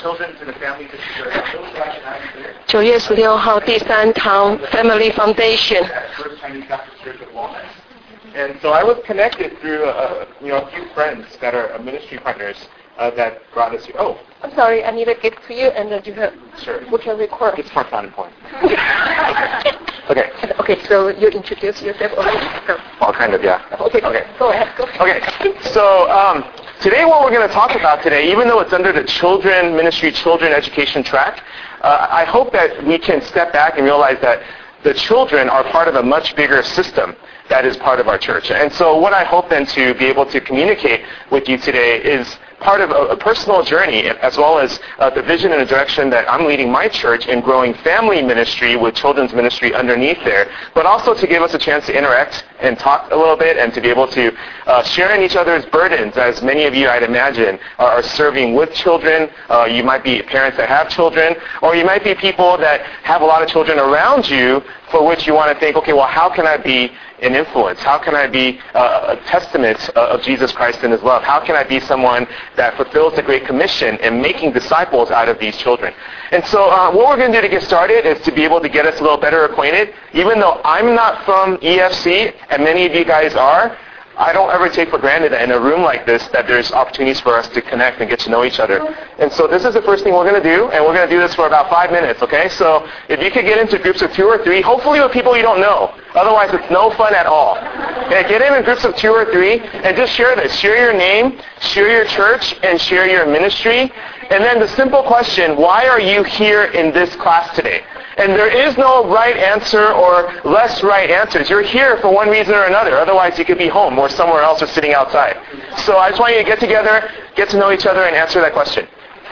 children to the families that you serve. 9月16号第3堂 Family Foundation. First Chinese Baptist Church of Walnut. And so I was connected through a few friends that are ministry partners that brought us here. Oh, I'm sorry, I need to get to you and then you have, sure. we can record. This part's not important. Okay. Okay, so you introduce yourself already? No. Well, kind of, yeah. Okay. Go ahead. Okay, so today what we're going to talk about today, even though it's under the children ministry, children education track, I hope that we can step back and realize that the children are part of a much bigger system that is part of our church. And so what I hope then to be able to communicate with you today is part of a personal journey, as well as the vision and the direction that I'm leading my church in growing family ministry with children's ministry underneath there, but also to give us a chance to interact and talk a little bit and to be able to share in each other's burdens, as many of you, I'd imagine, are serving with children. You might be parents that have children, or you might be people that have a lot of children around you for which you want to think, okay, well, how can I be an influence? How can I be a testament of Jesus Christ and His love? How can I be someone that fulfills the Great Commission in making disciples out of these children? And so what we're going to do to get started is to be able to get us a little better acquainted. Even though I'm not from EFC, and many of you guys are, I don't ever take for granted that in a room like this that there's opportunities for us to connect and get to know each other. And so this is the first thing we're going to do, and we're going to do this for about 5 minutes, okay? So if you could get into groups of 2 or 3, hopefully with people you don't know. Otherwise, it's no fun at all. Okay, get in groups of 2 or 3, and just share this. Share your name, share your church, and share your ministry. And then the simple question, why are you here in this class today? And there is no right answer or less right answers. You're here for one reason or another. Otherwise, you could be home or somewhere else or sitting outside. So I just want you to get together, get to know each other, and answer that question.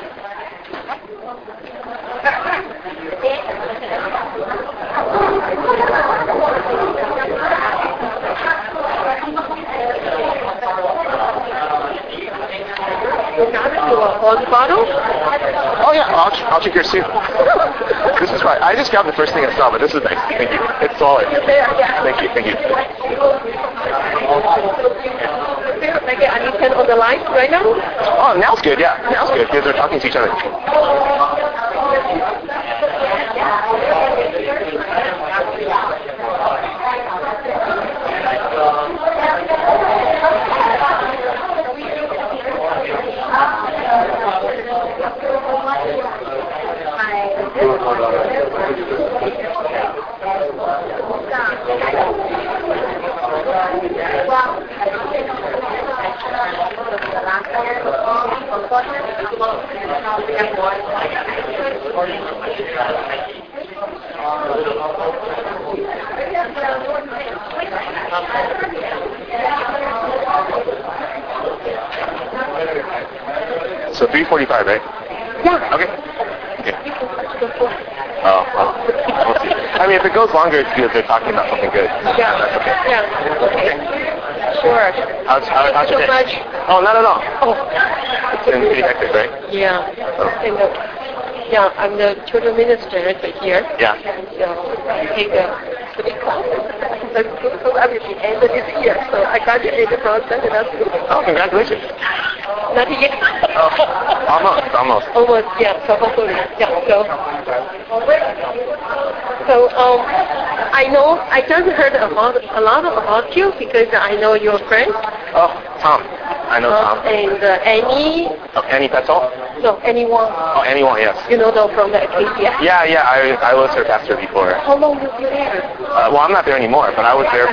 Bottle? Oh yeah, I'll drink yours too. This is fine. I just grabbed the first thing I saw, but this is nice. Thank you. It's solid. Thank you. Like I need 10 on the line right now? Oh, now's good, yeah. Now's good because they're talking to each other. So 3:45, right? Yeah. Okay. Oh, well, we'll see. I mean, if it goes longer, it's because they're talking about something good. Yeah. That's okay. Yeah. Okay. Sure. How's your day? Much. Oh, not at all. Oh. It's been pretty hectic, right? Yeah. Oh. I'm the children minister here. Yeah. So I take a 3 classes. So I will be ended this year. So I graduated from Sunday school. Oh, congratulations. Not yet. Oh, almost. Almost, yeah. So hopefully, yeah. So I just heard a lot about you because I know your friend. Oh, Tom. I know Tom. And Annie. Oh, Annie Petzl? No, anyone. Oh, anyone, yes. You know them from the Acacia? Yeah, I was her pastor before. How long were you there? Well, I'm not there anymore, but I was there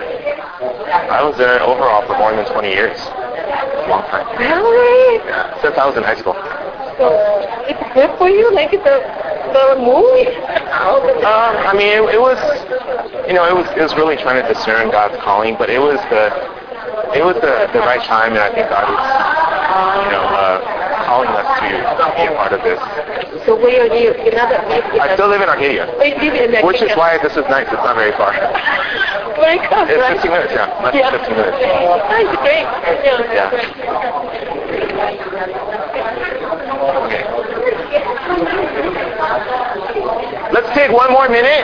overall for more than 20 years. A long time. Really? Yeah, since I was in high school. So it's good for you, like the movie? I mean, it was really trying to discern God's calling, but it was the right time, and I think God is, calling us to be a part of this. So where are you? I still live in Arcadia. Which is why this is nice. It's not very far. Very close, It's right? 15 minutes, yeah. Less than 15 minutes. That's great. Yeah. Okay. Let's take one more minute.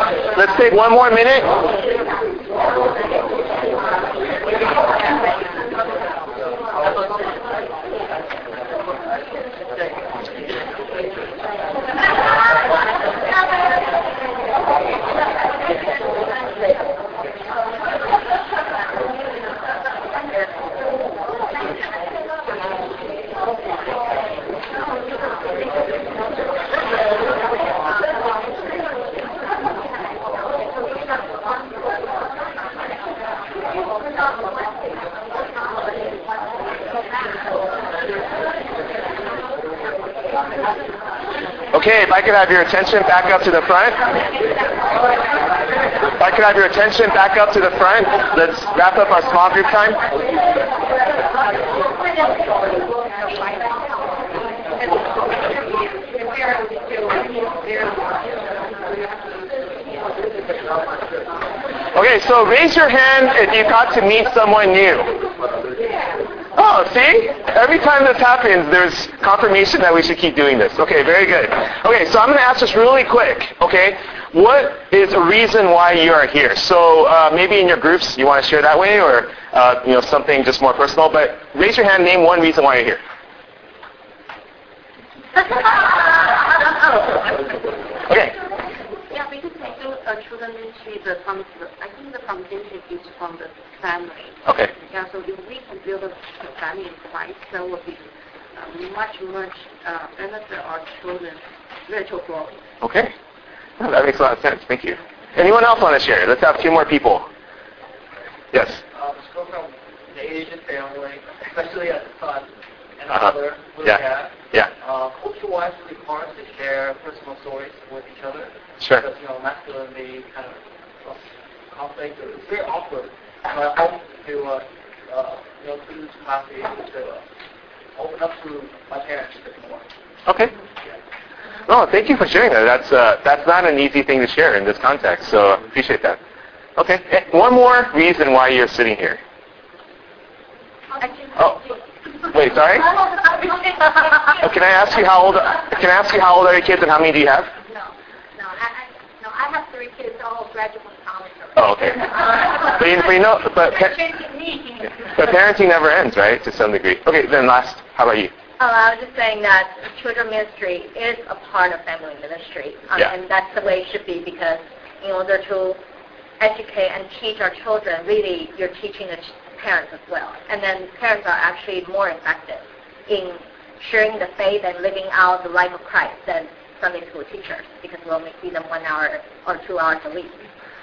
Okay, if I could have your attention back up to the front. If I could have your attention back up to the front. Let's wrap up our small group time. Okay, so raise your hand if you got to meet someone new. Oh, see? Every time this happens, there's confirmation that we should keep doing this. Okay, very good. Okay, so I'm going to ask this really quick, okay? What is a reason why you are here? So maybe in your groups you want to share that way, or something just more personal, but raise your hand, name one reason why you're here. Okay. Yeah, because I do children ministry, I think the foundation is from the family. Okay. Yeah, so if we can build a family in Christ, that will be much benefit our children's spiritual growth. Okay. Oh, that makes a lot of sense. Thank you. Anyone else want to share? Let's have two more people. Yes. Spoke from the Asian family, especially as a son and a mother with a dad. Yeah. Culture-wise, really hard to share personal stories with each other. Sure. Because, masculinity kind of conflict. It's very awkward. And I hope to, through this class, be able to open up to my parents a bit more. Okay. Oh, thank you for sharing that. That's not an easy thing to share in this context, so I appreciate that. Okay. One more reason why you're sitting here. Oh, wait, sorry? Can I ask you how old are your kids and how many do you have? No, I have 3 kids, all graduate from college. Oh, okay. But parenting never ends, right, to some degree. Okay, then last, how about you? I was just saying that children ministry is a part of family ministry, and that's the way it should be, because in order to educate and teach our children, really you're teaching the parents as well. And then parents are actually more effective in sharing the faith and living out the life of Christ than Sunday school teachers, because we'll only see them 1 hour or 2 hours a week.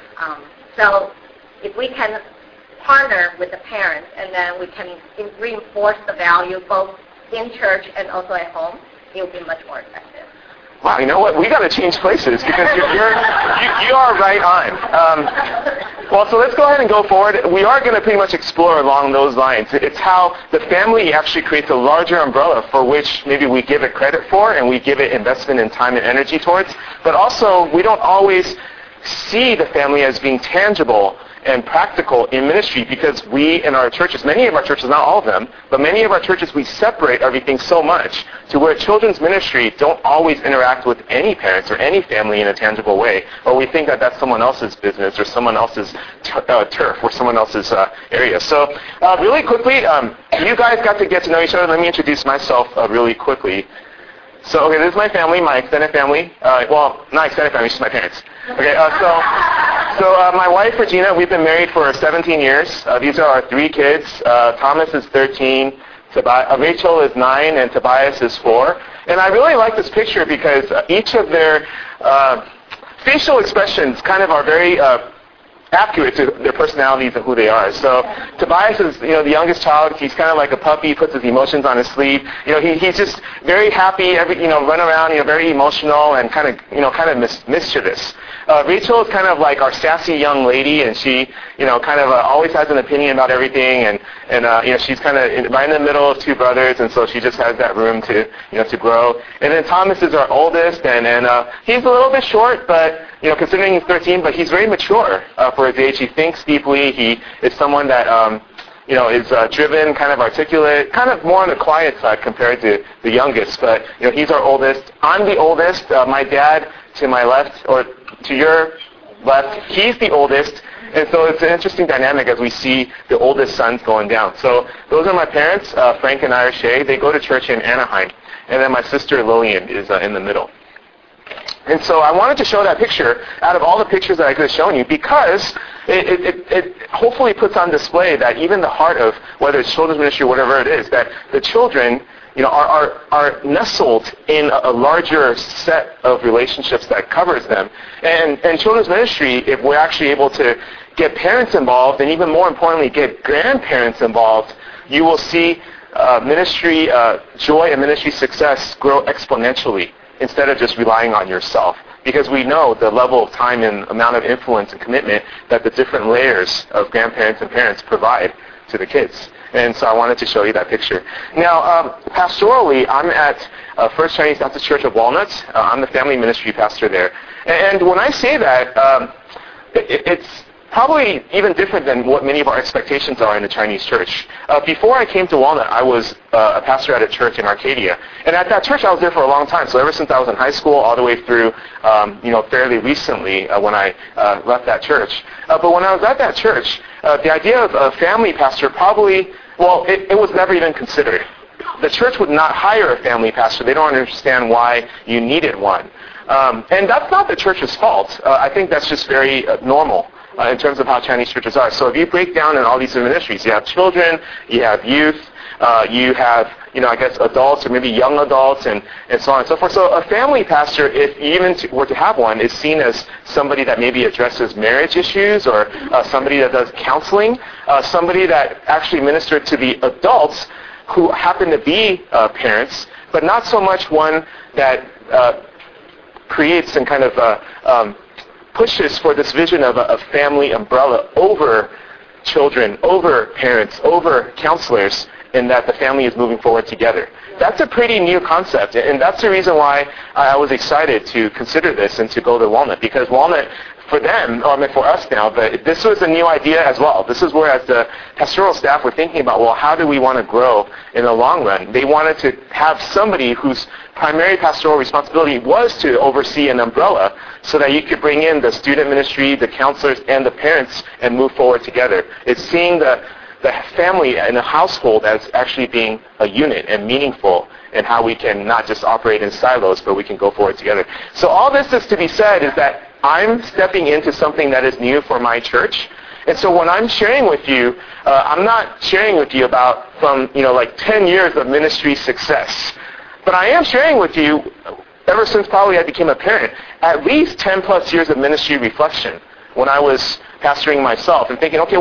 So if we can partner with the parents, and then we can reinforce the value both in church and also at home, it will be much more effective. Wow, you know what? We got to change places, because you are right on. Well, so let's go ahead and go forward. We are going to pretty much explore along those lines. It's how the family actually creates a larger umbrella for which maybe we give it credit for, and we give it investment in time and energy towards. But also, we don't always see the family as being tangible and practical in ministry, because we in our churches, many of our churches, not all of them, but many of our churches, we separate everything so much to where children's ministry don't always interact with any parents or any family in a tangible way, or we think that that's someone else's business or someone else's turf or someone else's area. So really quickly, you guys got to get to know each other. Let me introduce myself really quickly. So, okay, this is my family, my extended family. Well, not extended family, it's just my parents. Okay, so my wife, Regina, we've been married for 17 years. These are our 3 kids. Thomas is 13, Rachel is 9, and Tobias is 4. And I really like this picture because each of their facial expressions kind of are very accurate to their personalities and who they are. So Tobias is, the youngest child. He's kind of like a puppy, puts his emotions on his sleeve. He's just very happy, run around, very emotional and kind of mischievous. Rachel is kind of like our sassy young lady, and she, kind of always has an opinion about everything, and she's kind of right in the middle of 2 brothers, and so she just has that room to grow. And then Thomas is our oldest, and he's a little bit short, but considering he's 13, but he's very mature for his age. He thinks deeply. He is someone that is driven, kind of articulate, kind of more on the quiet side compared to the youngest. But he's our oldest. I'm the oldest. My dad to my left, or to your left, he's the oldest. And so it's an interesting dynamic as we see the oldest sons going down. So those are my parents, Frank and Ira Shea. They go to church in Anaheim. And then my sister Lillian is in the middle. And so I wanted to show that picture out of all the pictures that I could have shown you because it hopefully puts on display that even the heart of, whether it's children's ministry or whatever it is, that the children are nestled in a larger set of relationships that covers them. And children's ministry, if we're actually able to get parents involved and even more importantly get grandparents involved, you will see ministry joy and ministry success grow exponentially instead of just relying on yourself. Because we know the level of time and amount of influence and commitment that the different layers of grandparents and parents provide to the kids. And so I wanted to show you that picture. Now, pastorally, I'm at First Chinese Baptist Church of Walnuts. I'm the family ministry pastor there. And when I say that, it's probably even different than what many of our expectations are in the Chinese church. Before I came to Walnut, I was a pastor at a church in Arcadia. And at that church, I was there for a long time. So ever since I was in high school, all the way through, fairly recently when I left that church. But when I was at that church, the idea of a family pastor probably, it was never even considered. The church would not hire a family pastor. They don't understand why you needed one. And that's not the church's fault. I think that's just very normal in terms of how Chinese churches are. So if you break down in all these ministries, you have children, you have youth, you have, adults or maybe young adults and so on and so forth. So a family pastor, if you even were to have one, is seen as somebody that maybe addresses marriage issues or somebody that does counseling, somebody that actually ministered to the adults who happen to be parents, but not so much one that creates and kind of pushes for this vision of a family umbrella over children, over parents, over counselors, in that the family is moving forward together. That's a pretty new concept, and that's the reason why I was excited to consider this and to go to Walnut, because Walnut, for them, for us now, but this was a new idea as well. This is where, as the pastoral staff, were thinking about, how do we want to grow in the long run? They wanted to have somebody whose primary pastoral responsibility was to oversee an umbrella so that you could bring in the student ministry, the counselors, and the parents and move forward together. It's seeing the family and the household as actually being a unit and meaningful, and how we can not just operate in silos, but we can go forward together. So all this is to be said is that I'm stepping into something that is new for my church. And so when I'm sharing with you, I'm not sharing with you about from 10 years of ministry success. But I am sharing with you, ever since probably I became a parent, at least 10 plus years of ministry reflection when I was pastoring myself and thinking,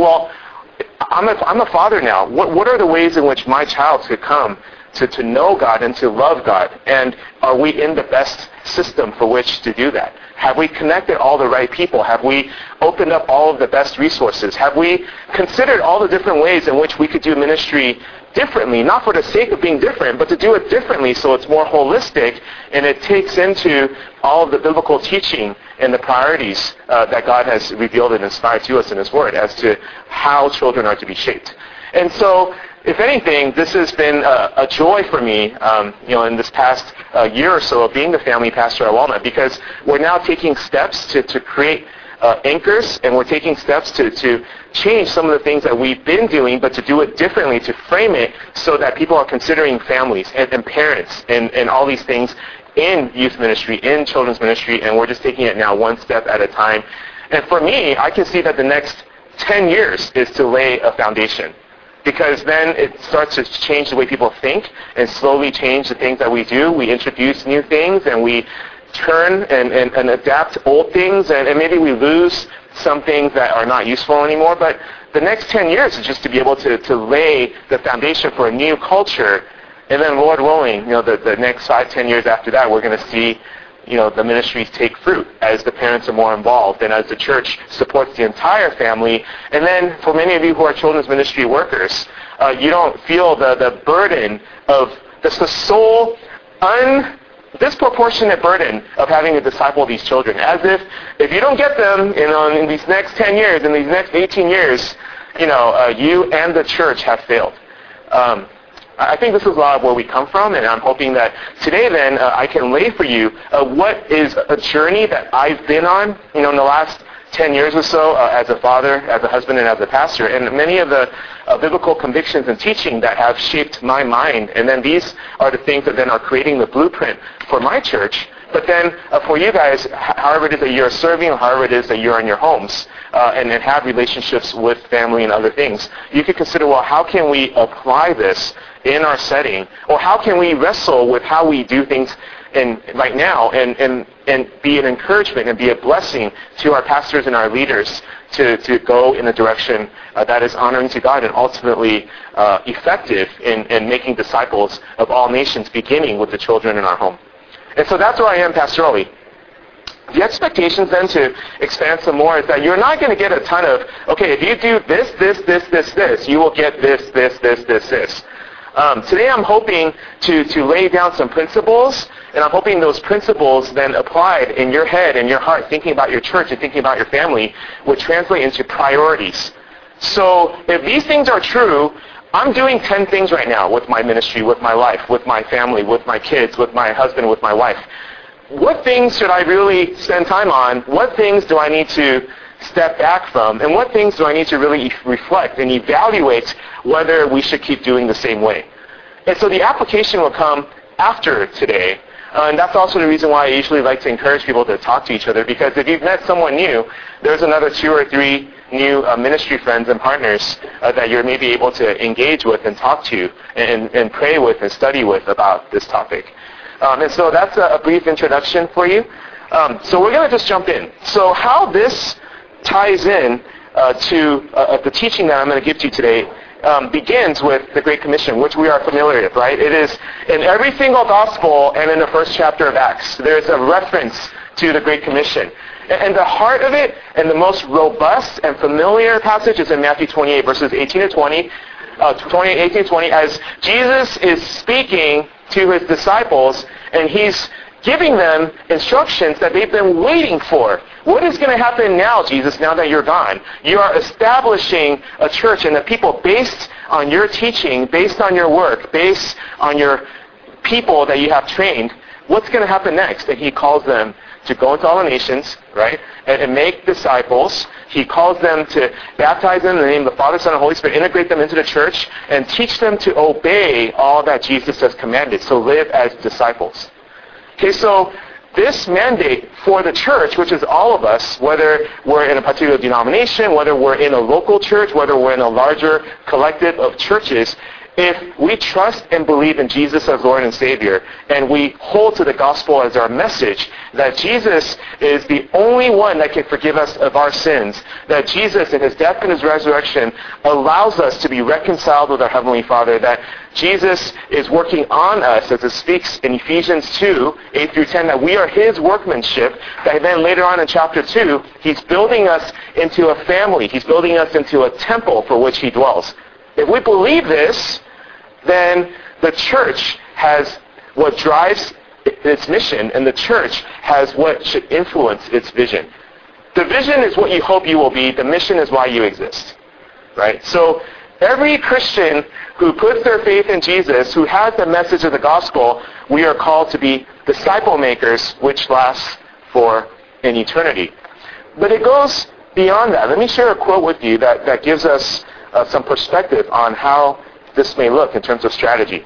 I'm a father now. What are the ways in which my child could come to know God and to love God? And are we in the best system for which to do that? Have we connected all the right people? Have we opened up all of the best resources? Have we considered all the different ways in which we could do ministry differently, not for the sake of being different, but to do it differently so it's more holistic and it takes into all of the biblical teaching and the priorities that God has revealed and inspired to us in His Word as to how children are to be shaped. And so, if anything, this has been a joy for me, in this past year or so of being the family pastor at Walnut, because we're now taking steps to create anchors, and we're taking steps to change some of the things that we've been doing, but to do it differently, to frame it so that people are considering families and parents and all these things in youth ministry, in children's ministry, and we're just taking it now one step at a time. And for me, I can see that the next 10 years is to lay a foundation, because then it starts to change the way people think and slowly change the things that we do. We introduce new things and we turn and adapt old things, and maybe we lose some things that are not useful anymore. But the next 10 years is just to be able to lay the foundation for a new culture. And then, Lord willing, the next 5-10 years after that, we're going to see, the ministries take fruit as the parents are more involved and as the church supports the entire family. And then, for many of you who are children's ministry workers, you don't feel the burden of the sole disproportionate burden of having to disciple these children. As if you don't get them in these next 10 years, in these next 18 years, you and the church have failed. I think this is a lot of where we come from, and I'm hoping that today then I can lay for you what is a journey that I've been on, in the last 10 years or so as a father, as a husband, and as a pastor, and many of the biblical convictions and teaching that have shaped my mind. And then these are the things that then are creating the blueprint for my church. But then for you guys, however it is that you're serving, or however it is that you're in your homes, and then have relationships with family and other things, you could consider, well, how can we apply this in our setting? Or how can we wrestle with how we do things right now and be an encouragement and be a blessing to our pastors and our leaders to go in a direction that is honoring to God and ultimately effective in making disciples of all nations, beginning with the children in our home. And so that's where I am pastorally. The expectations then to expand some more is that you're not going to get a ton of, okay, if you do this, you will get this. Today I'm hoping to lay down some principles, and I'm hoping those principles then applied in your head and your heart, thinking about your church and thinking about your family, would translate into priorities. So if these things are true, I'm doing 10 things right now with my ministry, with my life, with my family, with my kids, with my husband, with my wife. What things should I really spend time on? What things do I need to step back from? And what things do I need to really reflect and evaluate whether we should keep doing the same way? And so the application will come after today. And that's also the reason why I usually like to encourage people to talk to each other, because if you've met someone new, there's another 2 or 3 new ministry friends and partners that you're maybe able to engage with and talk to and pray with and study with about this topic. And so that's a brief introduction for you. So we're going to just jump in. So how this ties in to the teaching that I'm going to give to you today begins with the Great Commission, which we are familiar with, right? It is in every single gospel and in the first chapter of Acts. There's a reference to the Great Commission. And the heart of it and the most robust and familiar passage is in Matthew 28, verses 18 to 20, 18 to 20, as Jesus is speaking to his disciples, and he's giving them instructions that they've been waiting for. What is going to happen now, Jesus, now that you're gone? You are establishing a church and a people based on your teaching, based on your work, based on your people that you have trained. What's going to happen next? And he calls them to go into all the nations, right, and make disciples. He calls them to baptize them in the name of the Father, Son, and Holy Spirit, integrate them into the church, and teach them to obey all that Jesus has commanded. So live as disciples. Okay, so this mandate for the church, which is all of us, whether we're in a particular denomination, whether we're in a local church, whether we're in a larger collective of churches, if we trust and believe in Jesus as Lord and Savior, and we hold to the gospel as our message, that Jesus is the only one that can forgive us of our sins, that Jesus in his death and his resurrection allows us to be reconciled with our Heavenly Father, that Jesus is working on us, as it speaks in Ephesians 2, 8 through 10, that we are his workmanship, that then later on in chapter 2, he's building us into a family. He's building us into a temple for which he dwells. If we believe this, then the church has what drives its mission, and the church has what should influence its vision. The vision is what you hope you will be. The mission is why you exist. Right? So every Christian who puts their faith in Jesus, who has the message of the gospel, we are called to be disciple makers, which lasts for an eternity. But it goes beyond that. Let me share a quote with you that gives us some perspective on how this may look in terms of strategy.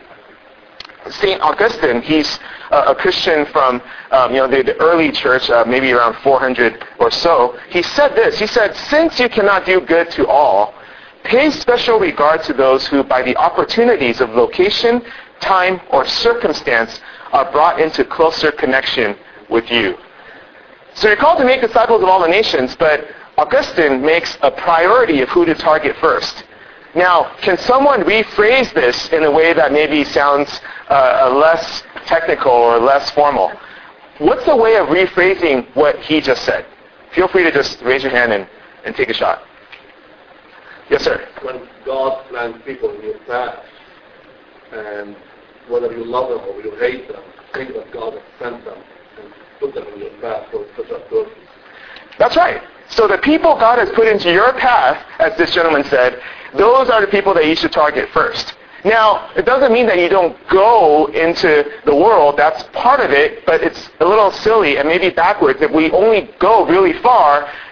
St. Augustine, he's a Christian from the early church, maybe around 400 or so. He said this. He said, "Since you cannot do good to all, pay special regard to those who, by the opportunities of location, time, or circumstance, are brought into closer connection with you." So you're called to make disciples of all the nations, but Augustine makes a priority of who to target first. Now, can someone rephrase this in a way that maybe sounds less technical or less formal? What's the way of rephrasing what he just said? Feel free to just raise your hand and take a shot. Yes, sir. When God plants people in your path, and whether you love them or you hate them, think that God has sent them and put them in your path for such a purpose. That's right. So the people God has put into your path, as this gentleman said, those are the people that you should target first. Now, it doesn't mean that you don't go into the world. That's part of it, but it's a little silly and maybe backwards if we only go really far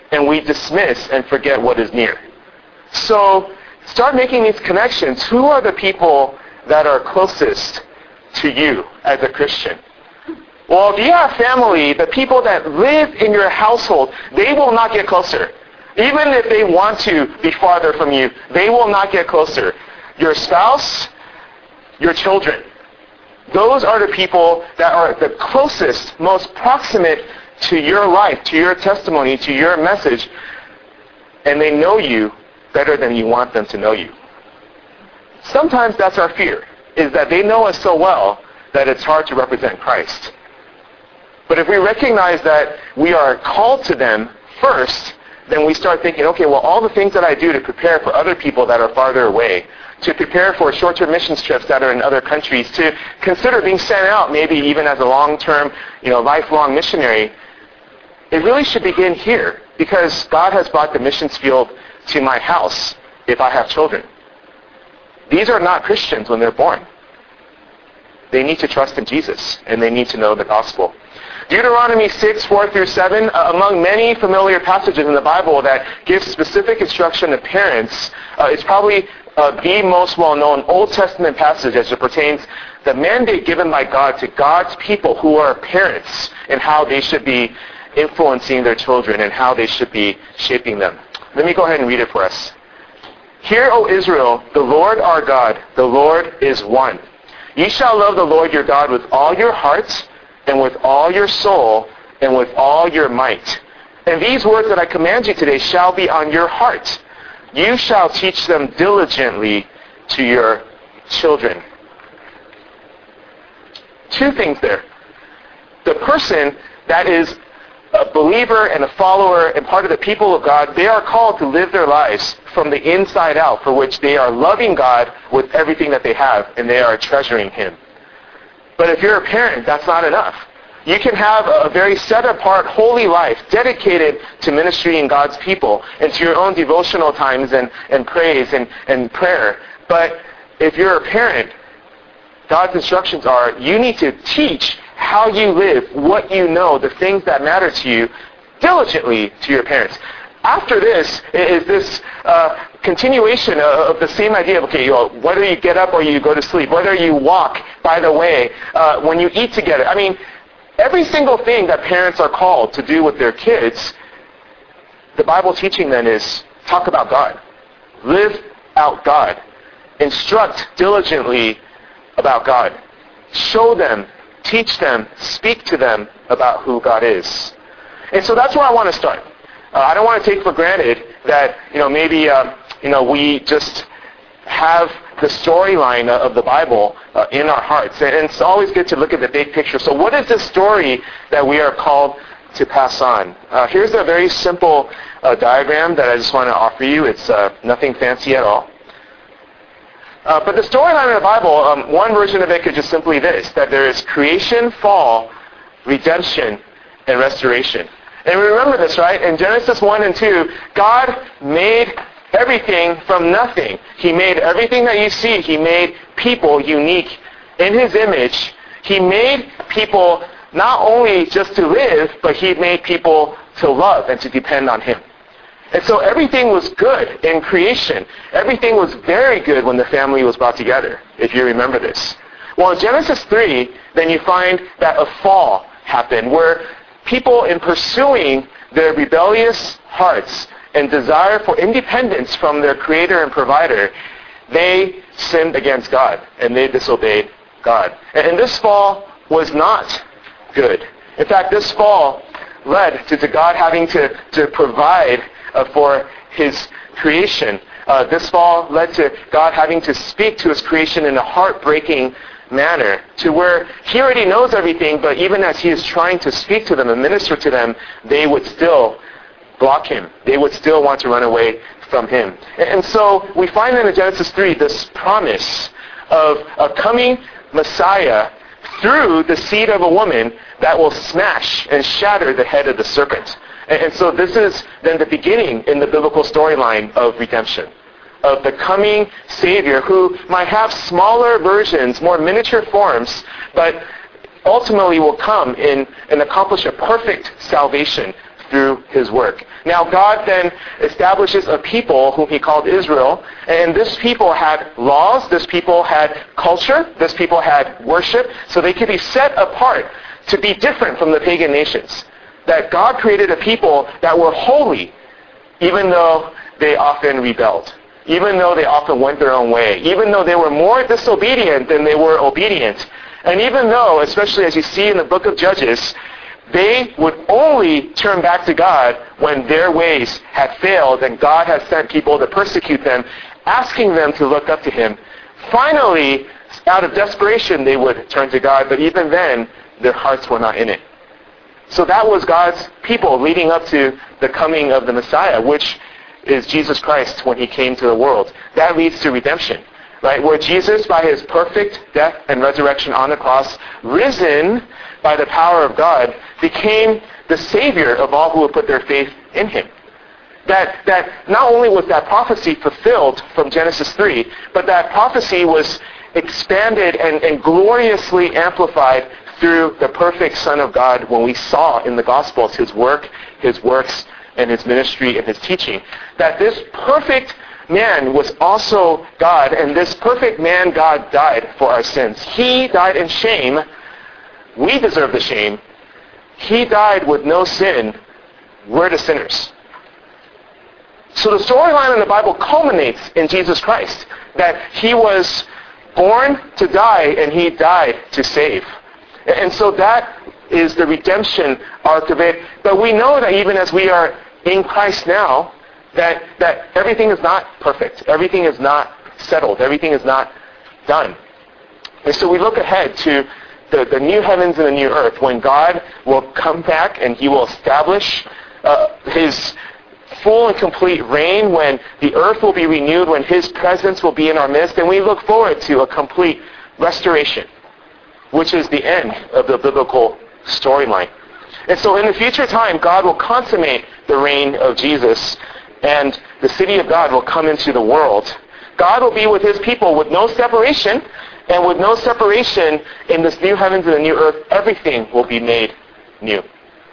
and we dismiss and forget what is near. So start making these connections. Who are the people that are closest to you as a Christian? Well, if you have family, the people that live in your household, they will not get closer. Even if they want to be farther from you, they will not get closer. Your spouse, your children. Those are the people that are the closest, most proximate to your life, to your testimony, to your message. And they know you better than you want them to know you. Sometimes that's our fear, is that they know us so well that it's hard to represent Christ. But if we recognize that we are called to them first, then we start thinking, okay, well, all the things that I do to prepare for other people that are farther away, to prepare for short-term missions trips that are in other countries, to consider being sent out maybe even as a long-term, lifelong missionary, it really should begin here, because God has brought the missions field to my house if I have children. These are not Christians when they're born. They need to trust in Jesus, and they need to know the gospel. Deuteronomy 6, 4 through 7, among many familiar passages in the Bible that give specific instruction to parents, it's probably the most well-known Old Testament passage as it pertains the mandate given by God to God's people who are parents and how they should be influencing their children and how they should be shaping them. Let me go ahead and read it for us. Hear, O Israel, the Lord our God, the Lord is one. Ye shall love the Lord your God with all your heart, and with all your soul, and with all your might. And these words that I command you today shall be on your heart. You shall teach them diligently to your children. Two things there. The person that is a believer and a follower and part of the people of God, they are called to live their lives from the inside out, for which they are loving God with everything that they have, and they are treasuring Him. But if you're a parent, that's not enough. You can have a very set-apart, holy life dedicated to ministry and God's people and to your own devotional times and praise and prayer. But if you're a parent, God's instructions are you need to teach how you live, what you know, the things that matter to you, diligently to your parents. After this is this continuation of the same idea of, okay, whether you get up or you go to sleep, whether you walk, by the way, when you eat together. I mean, every single thing that parents are called to do with their kids, the Bible teaching then is talk about God. Live out God. Instruct diligently about God. Show them, teach them, speak to them about who God is. And so that's where I want to start. I don't want to take for granted that, maybe, we just have the storyline of the Bible in our hearts. And it's always good to look at the big picture. So what is the story that we are called to pass on? Here's a very simple diagram that I just want to offer you. It's nothing fancy at all. But the storyline of the Bible, one version of it could just simply this, that there is creation, fall, redemption, and restoration. And remember this, right? In Genesis 1 and 2, God made everything from nothing. He made everything that you see. He made people unique in His image. He made people not only just to live, but He made people to love and to depend on Him. And so everything was good in creation. Everything was very good when the family was brought together, if you remember this. Well, in Genesis 3, then you find that a fall happened where people, in pursuing their rebellious hearts and desire for independence from their Creator and Provider, they sinned against God and they disobeyed God. And this fall was not good. In fact, this fall led to God having to provide for His creation. This fall led to God having to speak to His creation in a heartbreaking manner, to where He already knows everything, but even as He is trying to speak to them and minister to them, they would still block Him. They would still want to run away from Him. And so we find in Genesis 3 this promise of a coming Messiah through the seed of a woman that will smash and shatter the head of the serpent. And so this is then the beginning in the biblical storyline of redemption, of the coming Savior who might have smaller versions, more miniature forms, but ultimately will come in and accomplish a perfect salvation through his work. Now God then establishes a people whom he called Israel, and this people had laws, this people had culture, this people had worship, so they could be set apart to be different from the pagan nations. That God created a people that were holy, even though they often rebelled, even though they often went their own way, even though they were more disobedient than they were obedient. And even though, especially as you see in the book of Judges, they would only turn back to God when their ways had failed and God had sent people to persecute them, asking them to look up to him. Finally, out of desperation, they would turn to God, but even then, their hearts were not in it. So that was God's people leading up to the coming of the Messiah, which is Jesus Christ when he came to the world. That leads to redemption, right? Where Jesus, by his perfect death and resurrection on the cross, risen by the power of God, became the Savior of all who would put their faith in him. That not only was that prophecy fulfilled from Genesis 3, but that prophecy was expanded and gloriously amplified through the perfect Son of God when we saw in the Gospels his work, his works, and his ministry and his teaching. That this perfect man was also God, and this perfect man, God, died for our sins. He died in shame. We deserve the shame. He died with no sin. We're the sinners. So the storyline in the Bible culminates in Jesus Christ. That he was born to die, and he died to save. And so that is the redemption arc of it. But we know that even as we are in Christ now, that everything is not perfect. Everything is not settled. Everything is not done. And so we look ahead to the new heavens and the new earth, when God will come back and he will establish his full and complete reign, when the earth will be renewed, when his presence will be in our midst, and we look forward to a complete restoration, which is the end of the biblical storyline. And so in the future time, God will consummate the reign of Jesus, and the city of God will come into the world. God will be with his people with no separation, and with no separation in this new heavens and the new earth, everything will be made new.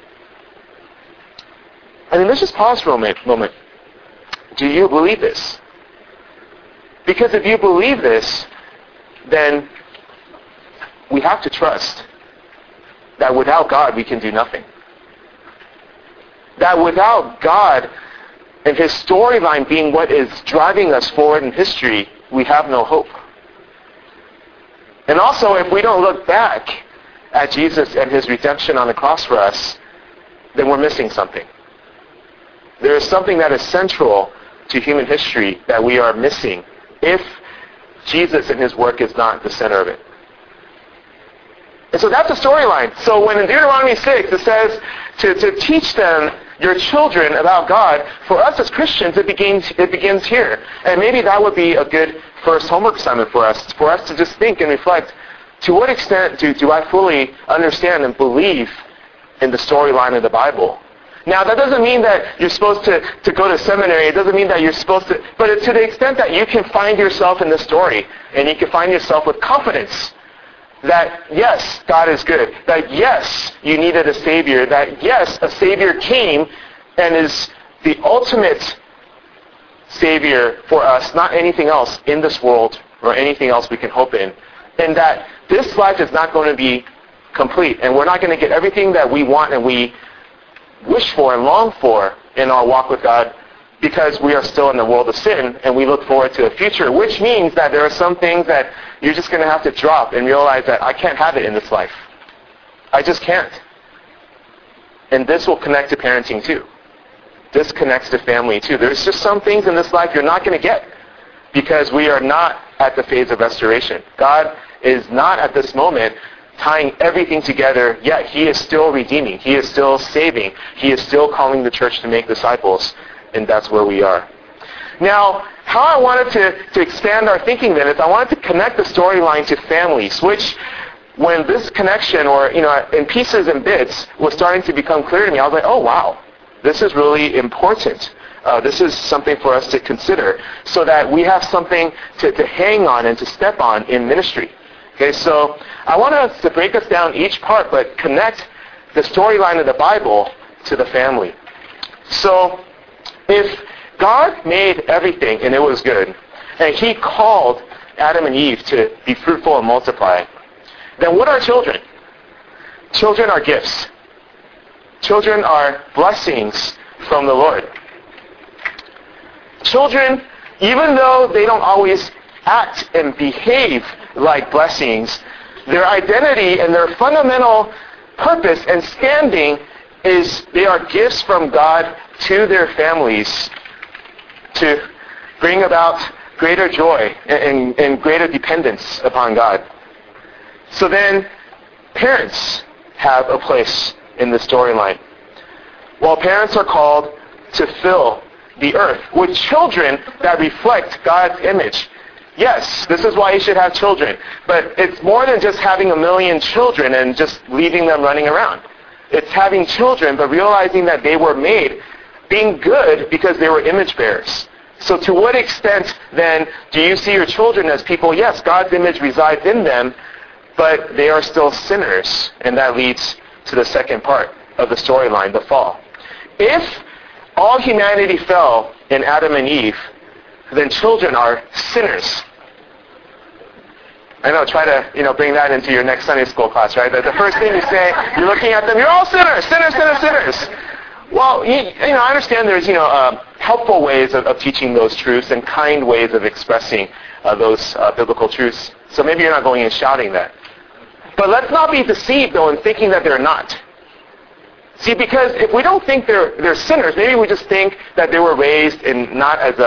I mean, let's just pause for a moment. Do you believe this? Because if you believe this, then we have to trust that without God we can do nothing. That without God and his storyline being what is driving us forward in history, we have no hope. And also, if we don't look back at Jesus and his redemption on the cross for us, then we're missing something. There is something that is central to human history that we are missing if Jesus and his work is not the center of it. And so that's the storyline. So when in Deuteronomy 6 it says to teach them, your children, about God, for us as Christians it begins here. And maybe that would be a good first homework assignment for us to just think and reflect, to what extent do I fully understand and believe in the storyline of the Bible? Now, that doesn't mean that you're supposed to go to seminary. It doesn't mean that you're supposed to... But to the extent that you can find yourself in the story, and you can find yourself with confidence that, yes, God is good. That, yes, you needed a Savior. That, yes, a Savior came and is the ultimate Savior for us, not anything else in this world or anything else we can hope in. And that this life is not going to be complete. And we're not going to get everything that we want and we wish for and long for in our walk with God, because we are still in the world of sin and we look forward to a future, which means that there are some things that you're just going to have to drop and realize that I can't have it in this life. I just can't. And this will connect to parenting too. This connects to family too. There's just some things in this life you're not going to get because we are not at the phase of restoration. God is not at this moment tying everything together, yet he is still redeeming. He is still saving. He is still calling the church to make disciples, and that's where we are. Now, how I wanted to expand our thinking then is I wanted to connect the storyline to families, which when this connection, or in pieces and bits, was starting to become clear to me, I was like, oh wow, this is really important. This is something for us to consider so that we have something to hang on and to step on in ministry. Okay, so I want us to break us down each part, but connect the storyline of the Bible to the family. So if God made everything and it was good, and he called Adam and Eve to be fruitful and multiply, then what are children? Children are gifts. Children are blessings from the Lord. Children, even though they don't always act and behave like blessings, their identity and their fundamental purpose and standing is they are gifts from God to their families to bring about greater joy and greater dependence upon God. So then, parents have a place in the storyline. While parents are called to fill the earth with children that reflect God's image. Yes, this is why you should have children. But it's more than just having 1 million children and just leaving them running around. It's having children, but realizing that they were made being good because they were image bearers. So to what extent, then, do you see your children as people, yes, God's image resides in them, but they are still sinners. And that leads to the second part of the storyline, the fall. If all humanity fell in Adam and Eve, then children are sinners. I know, try to bring that into your next Sunday school class, right? The first thing you say, you're looking at them, you're all sinners, sinners, sinners, sinners. Well, I understand there's helpful ways of teaching those truths and kind ways of expressing those biblical truths. So maybe you're not going and shouting that. But let's not be deceived, though, in thinking that they're not. See, because if we don't think they're sinners, maybe we just think that they were raised in not as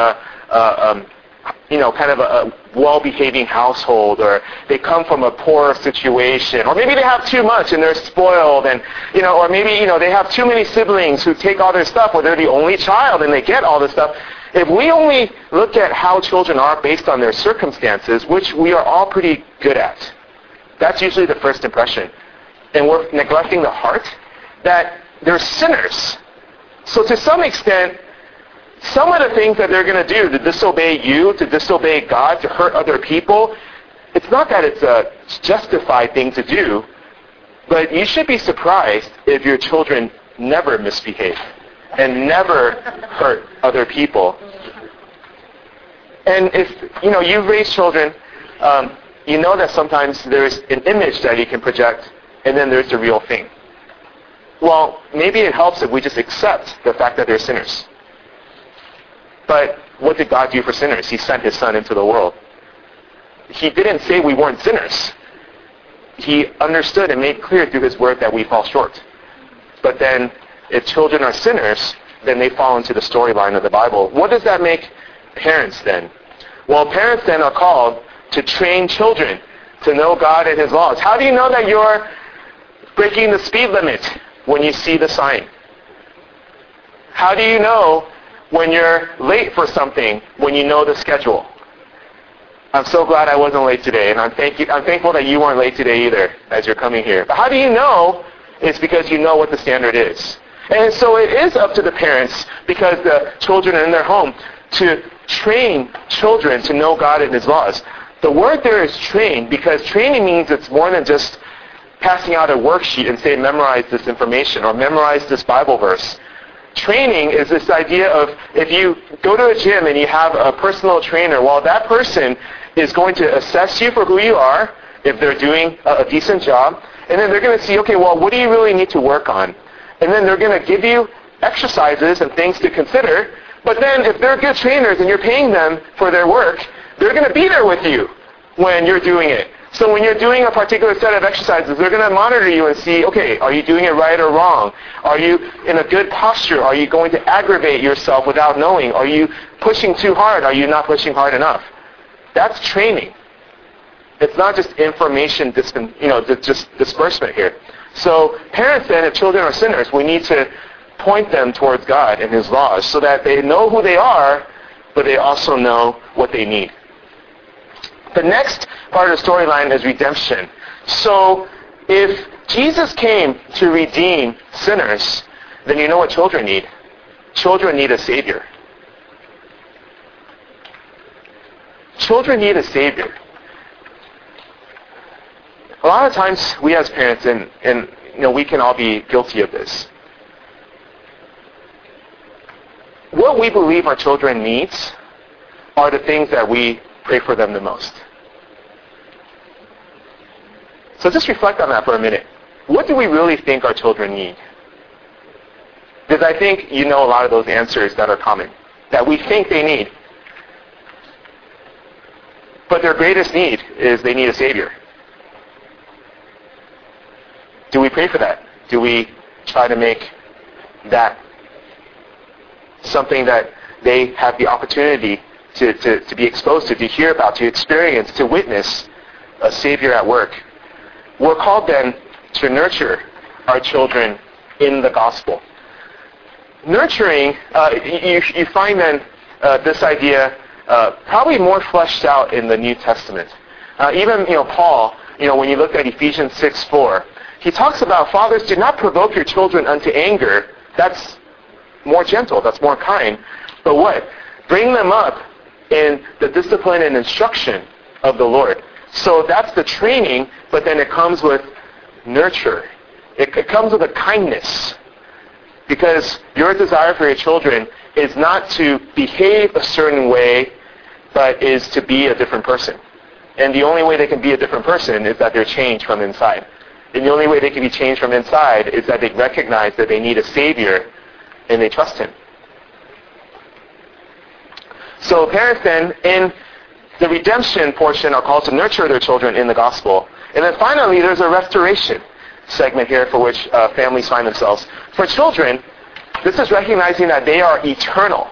kind of a well-behaving household, or they come from a poor situation, or maybe they have too much and they're spoiled, and or maybe they have too many siblings who take all their stuff, or they're the only child and they get all this stuff. If we only look at how children are based on their circumstances, which we are all pretty good at, that's usually the first impression, and we're neglecting the heart, that they're sinners. So to some extent, some of the things that they're going to do, to disobey you, to disobey God, to hurt other people, it's not that it's a justified thing to do, but you should be surprised if your children never misbehave and never hurt other people. And if, you've raised children, you know that sometimes there's an image that you can project, and then there's the real thing. Well, maybe it helps if we just accept the fact that they're sinners. But what did God do for sinners? He sent his son into the world. He didn't say we weren't sinners. He understood and made clear through his word that we fall short. But then, if children are sinners, then they fall into the storyline of the Bible. What does that make parents then? Well, parents then are called to train children to know God and his laws. How do you know that you're breaking the speed limit when you see the sign? How do you know when you're late for something when you know the schedule? I'm so glad I wasn't late today, and I'm thankful that you weren't late today either as you're coming here. But how do you know? It's because you know what the standard is. And so it is up to the parents, because the children are in their home, to train children to know God and his laws. The word there is train, because training means it's more than just passing out a worksheet and say, memorize this information or memorize this Bible verse. Training is this idea of, if you go to a gym and you have a personal trainer, well, that person is going to assess you for who you are, if they're doing a decent job, and then they're going to see, okay, well, what do you really need to work on? And then they're going to give you exercises and things to consider. But then if they're good trainers and you're paying them for their work, they're going to be there with you when you're doing it. So when you're doing a particular set of exercises, they're going to monitor you and see, okay, are you doing it right or wrong? Are you in a good posture? Are you going to aggravate yourself without knowing? Are you pushing too hard? Are you not pushing hard enough? That's training. It's not just information, just disbursement here. So parents then, if children are sinners, we need to point them towards God and his laws so that they know who they are, but they also know what they need. The next part of the storyline is redemption. So if Jesus came to redeem sinners, then you know what children need. Children need a Savior. Children need a Savior. A lot of times we as parents, and we can all be guilty of this. what we believe our children needs are the things that we pray for them the most. So just reflect on that for a minute. What do we really think our children need? Because I think you know a lot of those answers that are common, that we think they need. But their greatest need is they need a Savior. Do we pray for that? Do we try to make that something that they have the opportunity to be exposed to hear about, to experience, to witness a Savior at work? We're called then to nurture our children in the gospel. Nurturing, you find then this idea probably more fleshed out in the New Testament. Even Paul, when you look at Ephesians 6:4, he talks about, fathers, do not provoke your children unto anger. That's more gentle, that's more kind. But what? Bring them up in the discipline and instruction of the Lord. So that's the training, but then it comes with nurture. It comes with a kindness. Because your desire for your children is not to behave a certain way, but is to be a different person. And the only way they can be a different person is that they're changed from inside. And the only way they can be changed from inside is that they recognize that they need a Savior and they trust Him. So parents then, in the redemption portion, are called to nurture their children in the gospel. And then finally, there's a restoration segment here for which families find themselves. For children, this is recognizing that they are eternal.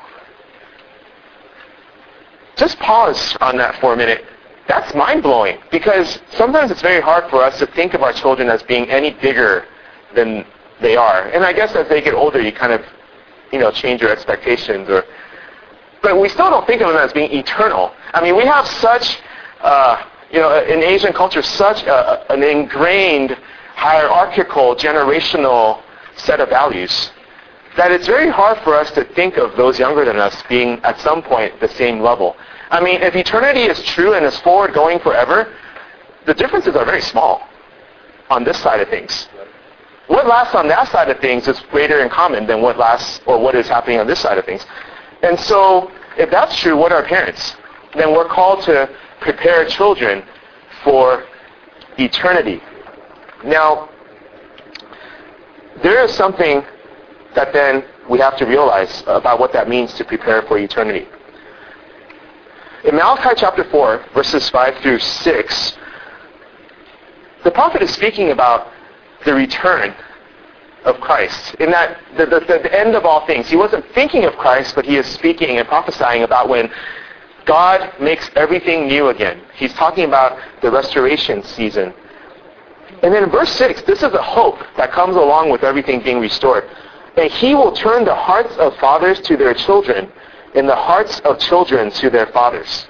Just pause on that for a minute. That's mind-blowing, because sometimes it's very hard for us to think of our children as being any bigger than they are. And I guess as they get older, you kind of, change your expectations. But we still don't think of them as being eternal. I mean, we have such, in Asian culture, such an ingrained, hierarchical, generational set of values that it's very hard for us to think of those younger than us being at some point the same level. I mean, if eternity is true and is forward going forever, the differences are very small on this side of things. What lasts on that side of things is greater in common than what lasts or what is happening on this side of things. And so, if that's true, what are parents? Then we're called to prepare children for eternity. Now, there is something that then we have to realize about what that means to prepare for eternity. In Malachi chapter 4, verses 5 through 6, the prophet is speaking about the return of Christ, in that the end of all things. He wasn't thinking of Christ, but he is speaking and prophesying about when God makes everything new again. He's talking about the restoration season. And then in verse 6, this is a hope that comes along with everything being restored. And he will turn the hearts of fathers to their children, and the hearts of children to their fathers.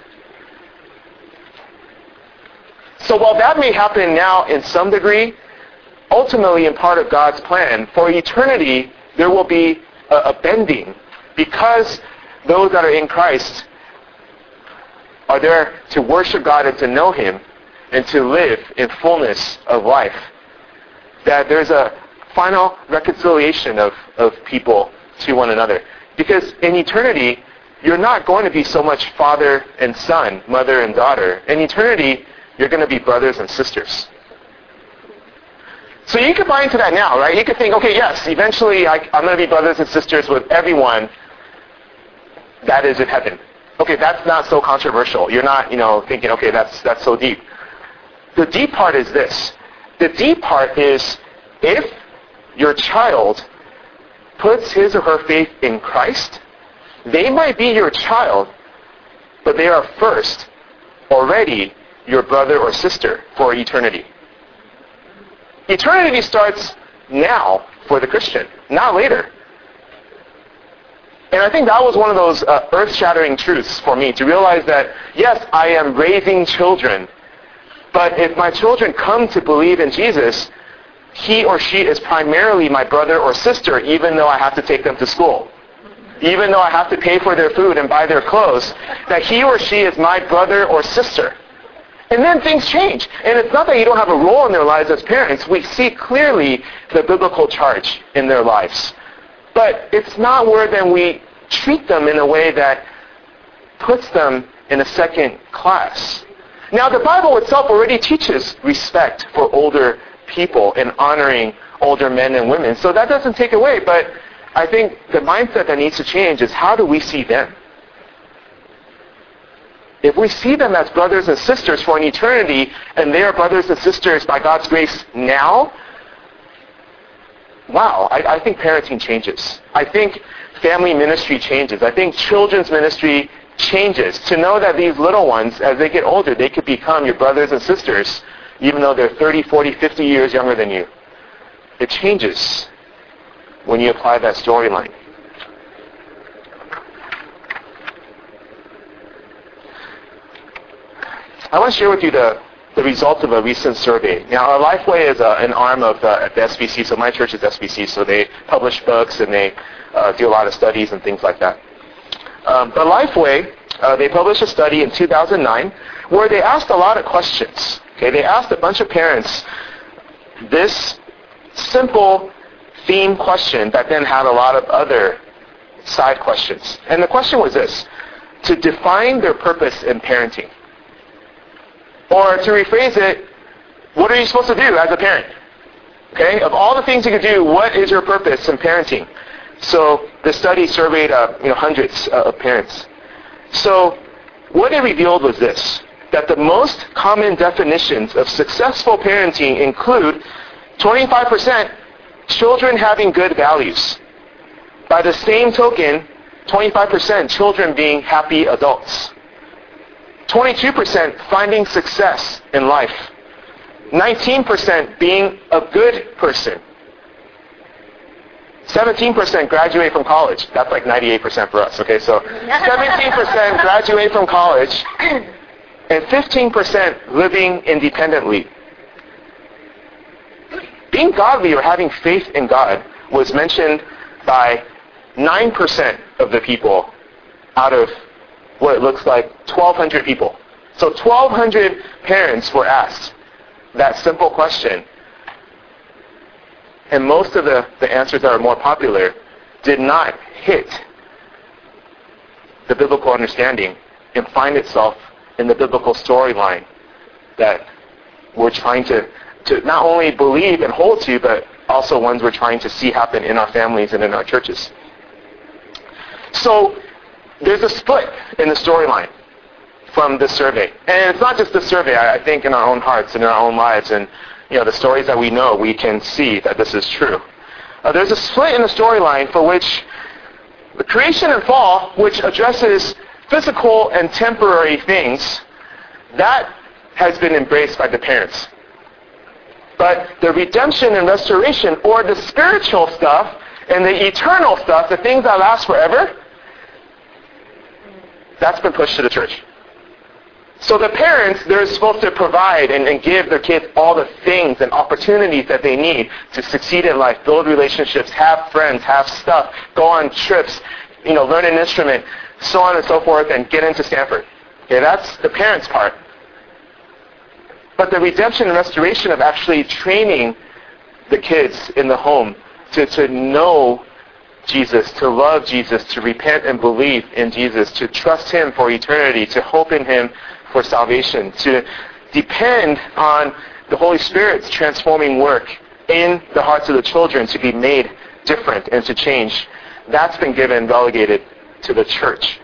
So while that may happen now in some degree, ultimately in part of God's plan, for eternity there will be a bending, because those that are in Christ are there to worship God and to know Him and to live in fullness of life. That there's a final reconciliation of people to one another. Because in eternity, you're not going to be so much father and son, mother and daughter. In eternity, you're going to be brothers and sisters. So you could buy into that now, right? You could think, okay, yes, eventually I'm going to be brothers and sisters with everyone that is in heaven. Okay, that's not so controversial. You're not, thinking, okay, that's so deep. The deep part is this. The deep part is if your child puts his or her faith in Christ, they might be your child, but they are first already your brother or sister for eternity. Eternity starts now for the Christian, not later. And I think that was one of those earth-shattering truths for me, to realize that, yes, I am raising children, but if my children come to believe in Jesus, he or she is primarily my brother or sister, even though I have to take them to school. Even though I have to pay for their food and buy their clothes, that he or she is my brother or sister. And then things change. And it's not that you don't have a role in their lives as parents. We see clearly the biblical charge in their lives. But it's not where then we treat them in a way that puts them in a second class. Now, the Bible itself already teaches respect for older people and honoring older men and women. So that doesn't take away, but I think the mindset that needs to change is how do we see them? If we see them as brothers and sisters for an eternity, and they are brothers and sisters by God's grace now, wow, I think parenting changes. I think family ministry changes. I think children's ministry changes. To know that these little ones, as they get older, they could become your brothers and sisters, even though they're 30, 40, 50 years younger than you. It changes when you apply that storyline. I want to share with you the results of a recent survey. Now, Lifeway is an arm of the SBC, so my church is SBC, so they publish books and they do a lot of studies and things like that. But Lifeway, they published a study in 2009 where they asked a lot of questions. Okay, they asked a bunch of parents this simple theme question that then had a lot of other side questions. And the question was this: to define their purpose in parenting. Or to rephrase it, what are you supposed to do as a parent? Okay, of all the things you could do, what is your purpose in parenting? So the study surveyed hundreds of parents. So what it revealed was this: that the most common definitions of successful parenting include 25% children having good values. By the same token, 25% children being happy adults. 22% finding success in life. 19% being a good person. 17% graduate from college. That's like 98% for us. Okay, so 17% graduate from college, and 15% living independently. Being godly or having faith in God was mentioned by 9% of the people out of what it looks like 1,200 people. So 1,200 parents were asked that simple question. And most of the answers that are more popular did not hit the biblical understanding and find itself in the biblical storyline that we're trying to not only believe and hold to, but also ones we're trying to see happen in our families and in our churches. So there's a split in the storyline from this survey. And it's not just the survey. I think in our own hearts and in our own lives and the stories that we know, we can see that this is true. There's a split in the storyline for which the creation and fall, which addresses physical and temporary things, that has been embraced by the parents. But the redemption and restoration, or the spiritual stuff and the eternal stuff, the things that last forever, that's been pushed to the church. So the parents, they're supposed to provide and give their kids all the things and opportunities that they need to succeed in life, build relationships, have friends, have stuff, go on trips, learn an instrument, so on and so forth, and get into Stanford. Okay, that's the parents' part. But the redemption and restoration of actually training the kids in the home to know Jesus, to love Jesus, to repent and believe in Jesus, to trust Him for eternity, to hope in Him for salvation, to depend on the Holy Spirit's transforming work in the hearts of the children to be made different and to change. That's been relegated to the church.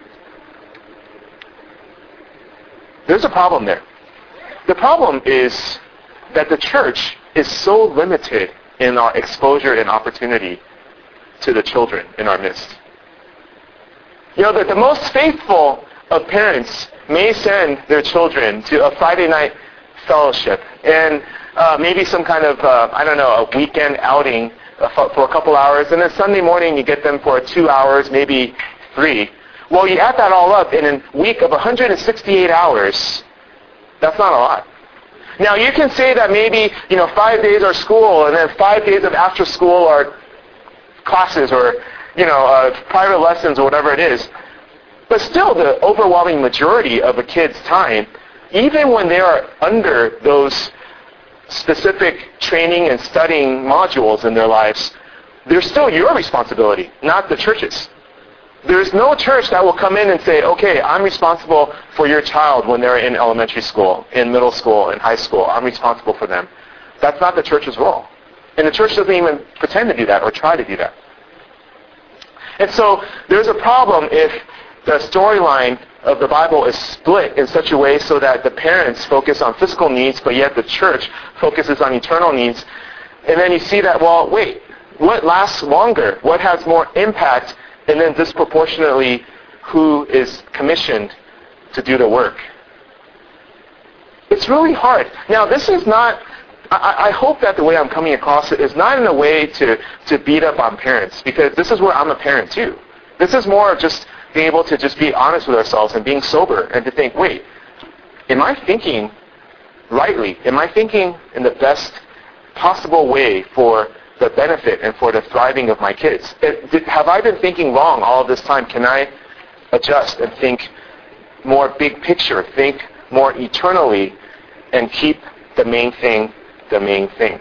There's a problem there. The problem is that the church is so limited in our exposure and opportunity to the children in our midst. That the most faithful of parents may send their children to a Friday night fellowship and maybe some kind of, a weekend outing for a couple hours, and then Sunday morning you get them for 2 hours, maybe 3. Well, you add that all up in a week of 168 hours, that's not a lot. Now, you can say that maybe, 5 days are school, and then 5 days of after school are classes or, private lessons or whatever it is. But still, the overwhelming majority of a kid's time, even when they are under those specific training and studying modules in their lives, they're still your responsibility, not the church's. There's no church that will come in and say, okay, I'm responsible for your child when they're in elementary school, in middle school, in high school. I'm responsible for them. That's not the church's role. And the church doesn't even pretend to do that or try to do that. And so there's a problem if the storyline of the Bible is split in such a way so that the parents focus on physical needs, but yet the church focuses on eternal needs. And then you see that, well, wait, what lasts longer? What has more impact? And then disproportionately, who is commissioned to do the work? It's really hard. Now, this is not, I hope that the way I'm coming across it is not in a way to beat up on parents, because this is where I'm a parent too. This is more of just being able to just be honest with ourselves and being sober and to think, wait, am I thinking rightly? Am I thinking in the best possible way for the benefit and for the thriving of my kids? Have I been thinking wrong all of this time? Can I adjust and think more big picture, think more eternally, and keep the main thing the main thing?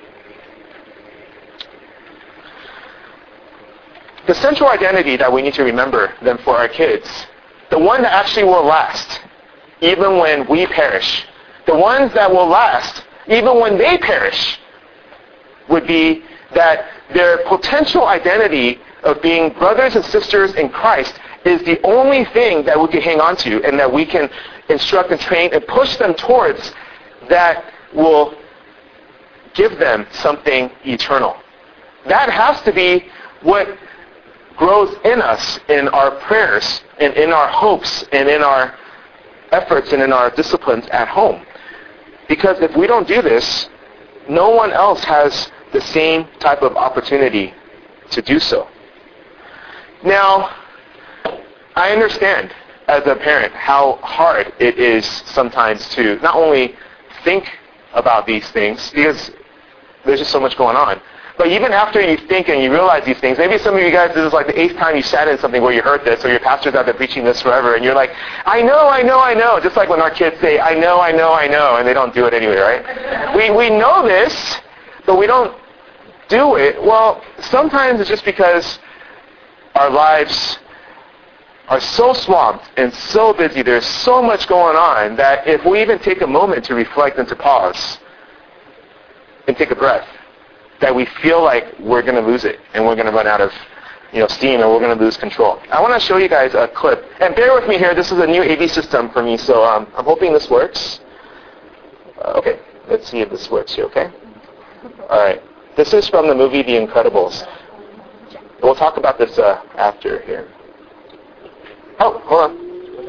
The central identity that we need to remember then for our kids, the one that actually will last even when we perish, the ones that will last even when they perish, would be that their potential identity of being brothers and sisters in Christ is the only thing that we can hang on to and that we can instruct and train and push them towards that will give them something eternal. That has to be what grows in us, in our prayers, and in our hopes, and in our efforts, and in our disciplines at home. Because if we don't do this, no one else has the same type of opportunity to do so. Now, I understand as a parent how hard it is sometimes to not only think about these things, because there's just so much going on, but even after you think and you realize these things, maybe some of you guys, this is like the 8th time you sat in something where you heard this, or your pastor's out there preaching this forever, and you're like, I know, just like when our kids say, I know, and they don't do it anyway, right? We know this, but we don't do it. Well, sometimes it's just because our lives are so swamped and so busy, there's so much going on, that if we even take a moment to reflect and to pause and take a breath, that we feel like we're going to lose it and we're going to run out of steam and we're going to lose control. I want to show you guys a clip. And bear with me here. This is a new AV system for me, so I'm hoping this works. Okay, let's see if this works here, okay? All right. This is from the movie The Incredibles. We'll talk about this after here. Oh, hold on.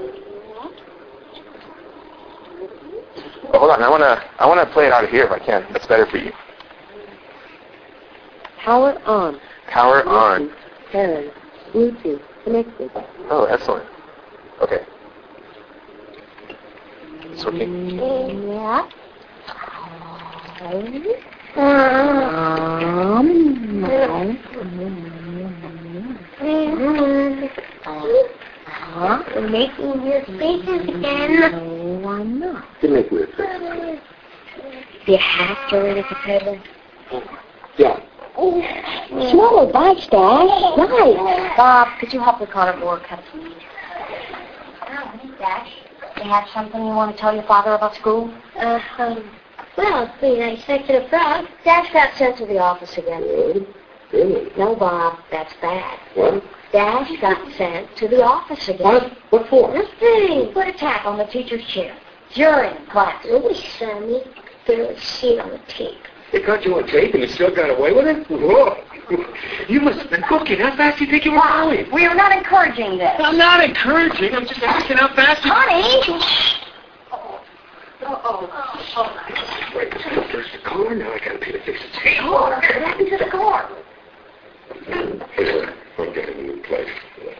Oh, hold on. I want to play it out of here if I can. That's better for you. Power on. Power on. Bluetooth. Bluetooth. Connected. Oh, excellent. Okay. It's working? Yeah. You're making your faces again. No, I'm not. You make weird faces. Do you have to read at the table? Yeah. Smaller bites, Dad. Nice. Bob, could you help with carnivore cups? Dash, You have something you want to tell your father about school? well, it's pretty nice section of frog. Dash got sent to the office again. Really? No, Bob, that's bad. What? Dash got sent to the office again. What for? Nothing. Put a tack on the teacher's chair during class. Really, Sammy? Barely see it on the tape. They caught you on tape and you still got away with it? Whoa. You must have been cooking. How fast do you think you were going? We are not encouraging this. I'm not encouraging. I'm just asking how fast you... Honey! Wait, there's the car. Now I gotta pay to fix the tape. What happened to the car? I'm getting a new place.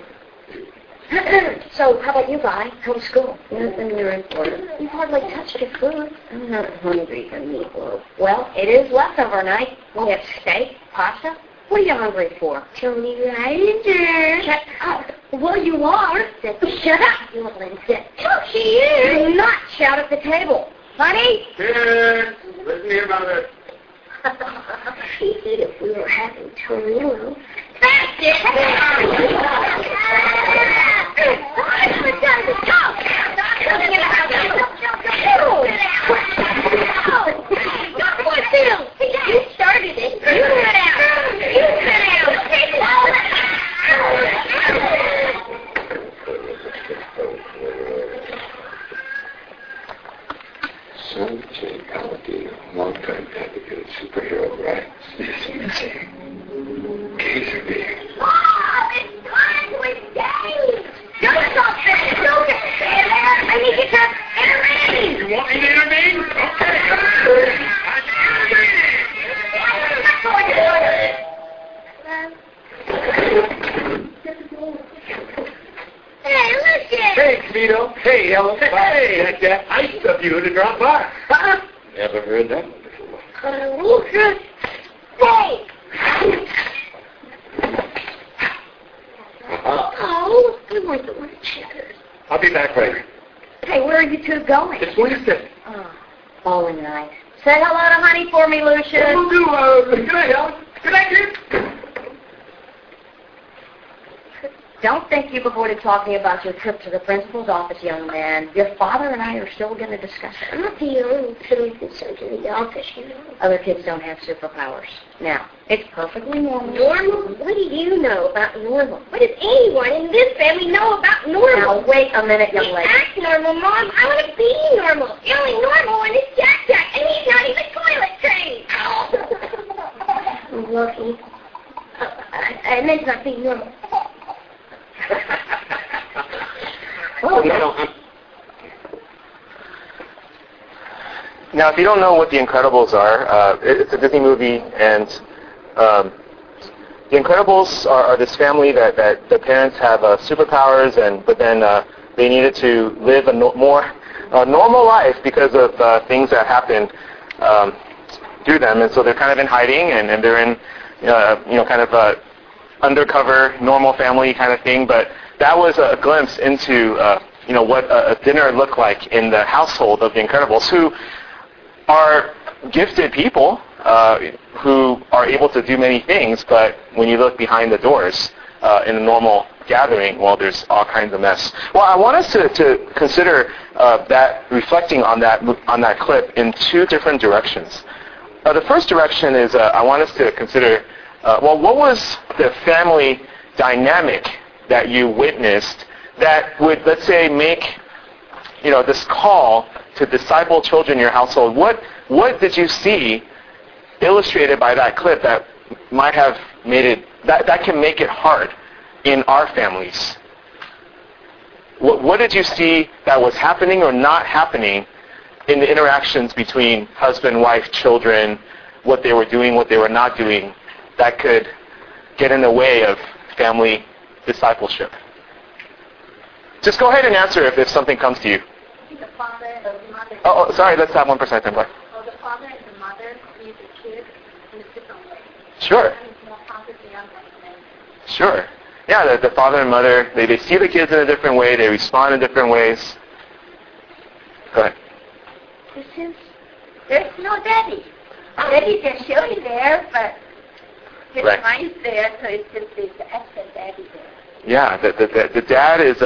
So, how about you, Vi? How's school? Nothing to report. You hardly touched your food. I'm not hungry for meatloaf. Well, it is leftover night. We have steak, pasta. What are you hungry for? Tony Ryder. Shut up. Well, you are. Shut up, you little insect. Oh, she is. Do not shout at the table. Honey? Kids, listen here about it. She said if we were having tornado. You started it. You sit down. You sit down. Son J. Palladino, longtime advocate of superhero rights. Quesadilla. Oh, it's time with Dave. Don't stop there. Don't get there. I need you to intervene. You want me to intervene? Okay. Hey, listen. Hey, Vito. Hey, Ellen. Hey, that's that nice of you to drop by. Never heard that one before. Hey. Oh, I want the one cheddar. I'll be back later. Hey, where are you two going? It's Wednesday. Oh, bowling night. Say hello to honey for me, Lucius. We'll do, good night, Ellen. Good night, kid. Don't think you've avoided talking about your trip to the principal's office, young man. Your father and I are still going to discuss it. I'm not the only person concerned in the office, you know. Other kids don't have superpowers. Now, it's perfectly normal. Normal? What do you know about normal? What does anyone in this family know about normal? Now, wait a minute, young We lady. act normal, Mom. I want to be normal. The only normal one is Jack, and he's not even toilet trained. I'm lucky. I meant not being normal. Oh, Now, if you don't know what The Incredibles are, it's a Disney movie, and The Incredibles are this family that the parents have superpowers, but then they needed to live a more normal life because of things that happened through them, and so they're kind of in hiding, and they're in kind of a undercover normal family kind of thing. But that was a glimpse into what a dinner looked like in the household of the Incredibles, who are gifted people who are able to do many things, but when you look behind the doors in a normal gathering, well, there's all kinds of mess. Well, I want us to consider that, reflecting on that clip in two different directions. The first direction is I want us to consider, what was the family dynamic that you witnessed that would, let's say, make this call to disciple children in your household? What did you see illustrated by that clip that might have made it, that can make it hard in our families? What did you see that was happening or not happening in the interactions between husband, wife, children, what they were doing, what they were not doing, that could get in the way of family discipleship? Just go ahead and answer if something comes to you. The father and the mother. Oh, sorry, let's have 1% then. What? Oh, the father and the mother see the kids in a different way. Sure. And it's more positive young than Sure. Yeah, the father and mother, they see the kids in a different way, they respond in different ways. Go ahead. There's no daddy. Daddy can show you there, but his Right. mind's there, so it's just the extra daddy there. Yeah, the dad is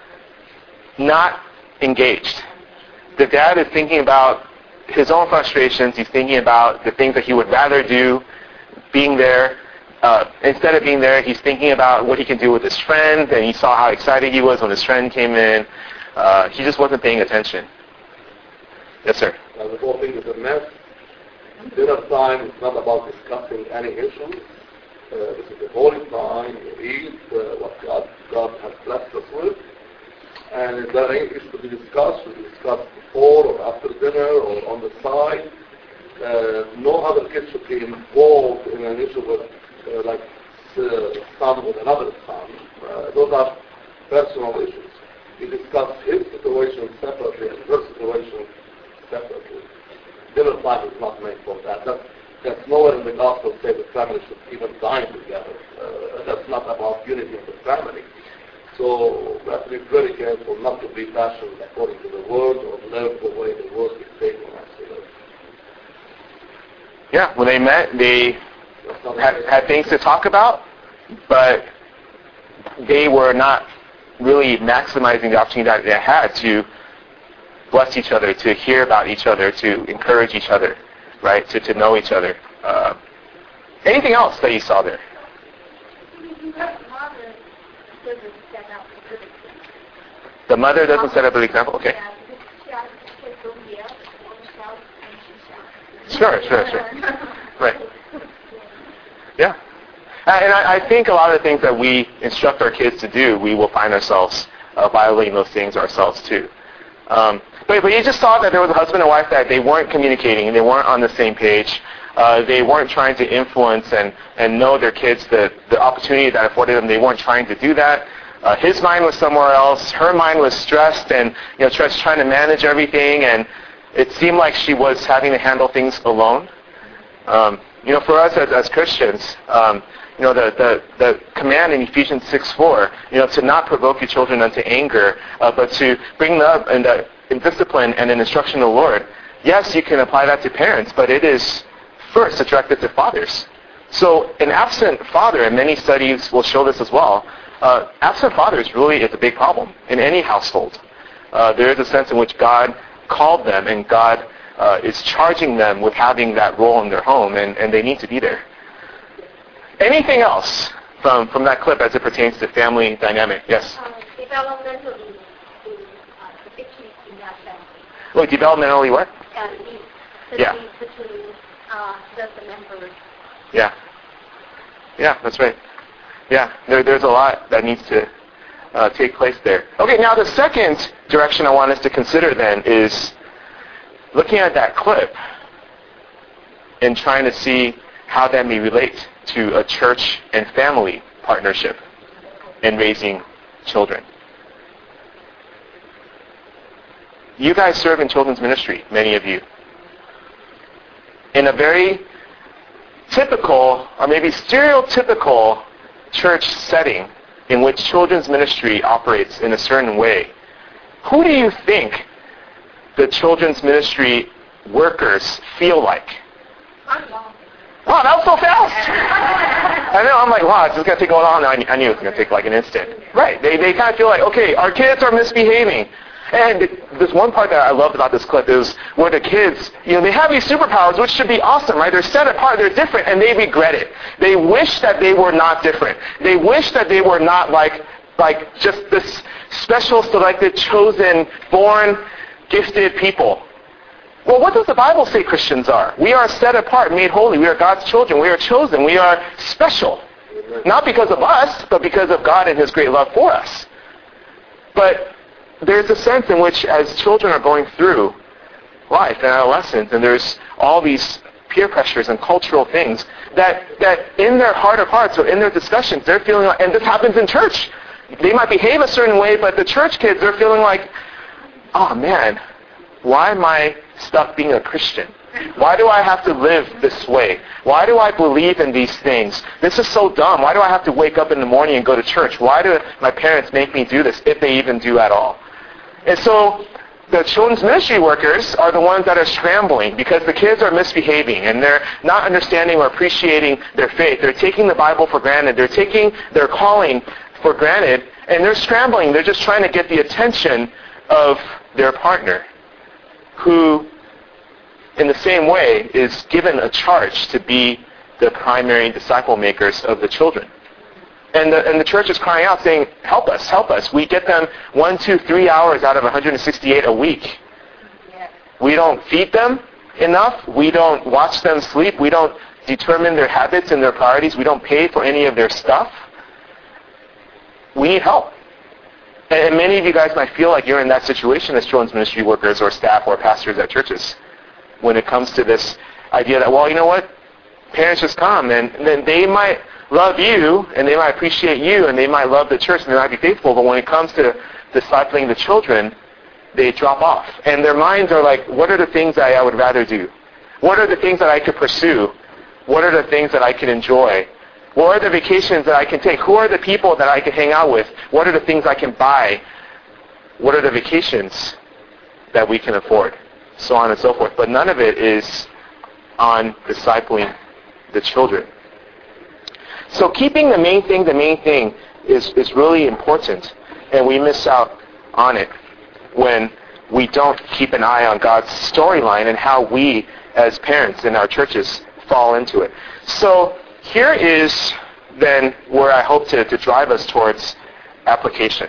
not engaged. The dad is thinking about his own frustrations. He's thinking about the things that he would rather do, being there. Instead of being there, he's thinking about what he can do with his friend, and he saw how excited he was when his friend came in. He just wasn't paying attention. Yes, sir. The whole thing is a mess. Dinner time is not about discussing any issues. This is a holy time. You eat what God has blessed us with. And if there are any issues to be discussed, we discuss before or after dinner or on the side. No other kid should be involved in an issue with, like son with another son. Those are personal issues. We discuss his situation separately and her situation separately. Dinner time is not made for that. That's nowhere in the gospel say the family should even dine together. That's not about unity of the family. So we have to be very careful not to be fashioned according to the word or live the way the word is saying us to live. Yeah, when they met, they had things to talk about. but they were not really maximizing the opportunity that they had to bless each other, to hear about each other, to encourage each other, right? To know each other. Anything else that you saw there? The mother doesn't set up an example. Okay. Sure. Right. Yeah. And I think a lot of the things that we instruct our kids to do, we will find ourselves violating those things ourselves too. But you just saw that there was a husband and wife that they weren't communicating, they weren't on the same page. They weren't trying to influence and know their kids the opportunity that afforded them. They weren't trying to do that. His mind was somewhere else. Her mind was stressed and trying to manage everything. And it seemed like she was having to handle things alone. For us as Christians, the command in Ephesians 6:4, to not provoke your children unto anger, but to bring them up in discipline and in instruction of the Lord. Yes, you can apply that to parents, but it is first directed to fathers. So an absent father, and many studies will show this as well, absent fathers really is a big problem in any household. There is a sense in which God called them, and God is charging them with having that role in their home, and they need to be there. Anything else from that clip as it pertains to family dynamic? Yes? Developmentally, the big key in that family. Look, developmentally what? Yeah. The members. Yeah. Yeah, that's right. Yeah, there's a lot that needs to take place there. Okay, now the second direction I want us to consider then is looking at that clip and trying to see how that may relate to a church and family partnership in raising children. You guys serve in children's ministry, many of you. In a very typical, or maybe stereotypical church setting in which children's ministry operates in a certain way, who do you think the children's ministry workers feel like? Wow, that was so fast! I know, I'm like, wow, it's just going to take a while. I knew it was going to take like an instant. Right, they kind of feel like, okay, our kids are misbehaving. And this one part that I loved about this clip is where the kids, they have these superpowers, which should be awesome, right? They're set apart, they're different, and they regret it. They wish that they were not different. They wish that they were not like just this special, selected, chosen, born, gifted people. Well, what does the Bible say Christians are? We are set apart, made holy. We are God's children. We are chosen. We are special. Not because of us, but because of God and His great love for us. But there's a sense in which as children are going through life and adolescence, and there's all these peer pressures and cultural things, that in their heart of hearts or in their discussions, they're feeling like, and this happens in church, they might behave a certain way, but the church kids are feeling like, oh man, why am I stuck being a Christian? Why do I have to live this way? Why do I believe in these things? This is so dumb. Why do I have to wake up in the morning and go to church? Why do my parents make me do this, if they even do at all? And so the children's ministry workers are the ones that are scrambling because the kids are misbehaving and they're not understanding or appreciating their faith. They're taking the Bible for granted. They're taking their calling for granted, and they're scrambling. They're just trying to get the attention of their partner, who in the same way is given a charge to be the primary disciple makers of the children. And the church is crying out saying, help us, help us. We get them 1, 2, 3 hours out of 168 a week. We don't feed them enough. We don't watch them sleep. We don't determine their habits and their priorities. We don't pay for any of their stuff. We need help. And many of you guys might feel like you're in that situation as children's ministry workers or staff or pastors at churches when it comes to this idea that, well, you know what? Parents just come, and then they might love you, and they might appreciate you, and they might love the church, and they might be faithful, but when it comes to discipling the children, they drop off. And their minds are like, what are the things that I would rather do? What are the things that I could pursue? What are the things that I can enjoy? What are the vacations that I can take? Who are the people that I can hang out with? What are the things I can buy? What are the vacations that we can afford? So on and so forth. But none of it is on discipling the children. So keeping the main thing is really important, and we miss out on it when we don't keep an eye on God's storyline and how we as parents in our churches fall into it. So here is then where I hope to drive us towards application.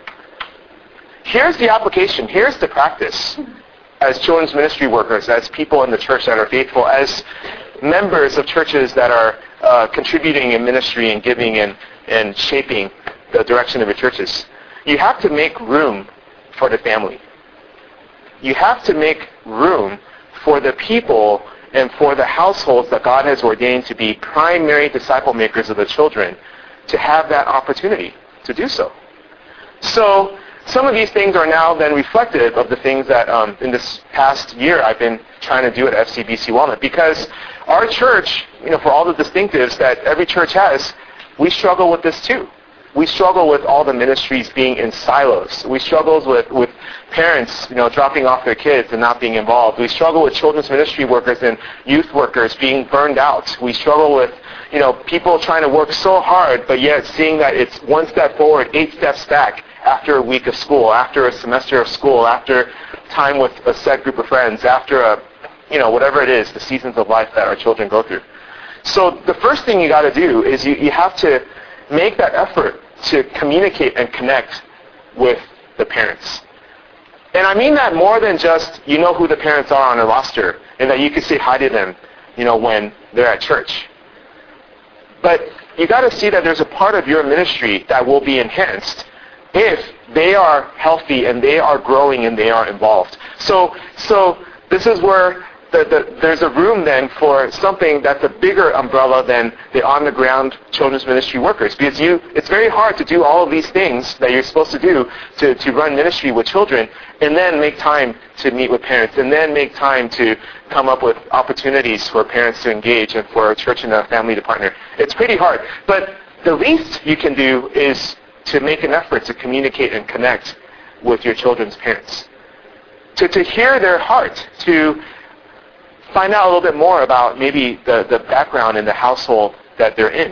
Here's the application. Here's the practice as children's ministry workers, as people in the church that are faithful, as members of churches that are contributing in ministry and giving and shaping the direction of your churches. You have to make room for the family. You have to make room for the people and for the households that God has ordained to be primary disciple makers of the children to have that opportunity to do so. So some of these things are now then reflective of the things that in this past year I've been trying to do at FCBC Walnut, because our church, for all the distinctives that every church has, we struggle with this too. We struggle with all the ministries being in silos. We struggle with parents, dropping off their kids and not being involved. We struggle with children's ministry workers and youth workers being burned out. We struggle with, people trying to work so hard, but yet seeing that it's one step forward, 8 steps back after a week of school, after a semester of school, after time with a set group of friends, after whatever it is, the seasons of life that our children go through. So the first thing you got to do is you have to make that effort to communicate and connect with the parents. And I mean that more than just who the parents are on a roster and that you can say hi to them, when they're at church. But you got to see that there's a part of your ministry that will be enhanced if they are healthy and they are growing and they are involved. So this is where there's a room then for something that's a bigger umbrella than the on-the-ground children's ministry workers. Because it's very hard to do all of these things that you're supposed to do to run ministry with children and then make time to meet with parents and then make time to come up with opportunities for parents to engage and for a church and a family to partner. It's pretty hard. But the least you can do is to make an effort to communicate and connect with your children's parents. To hear their heart, to find out a little bit more about maybe the background in the household that they're in.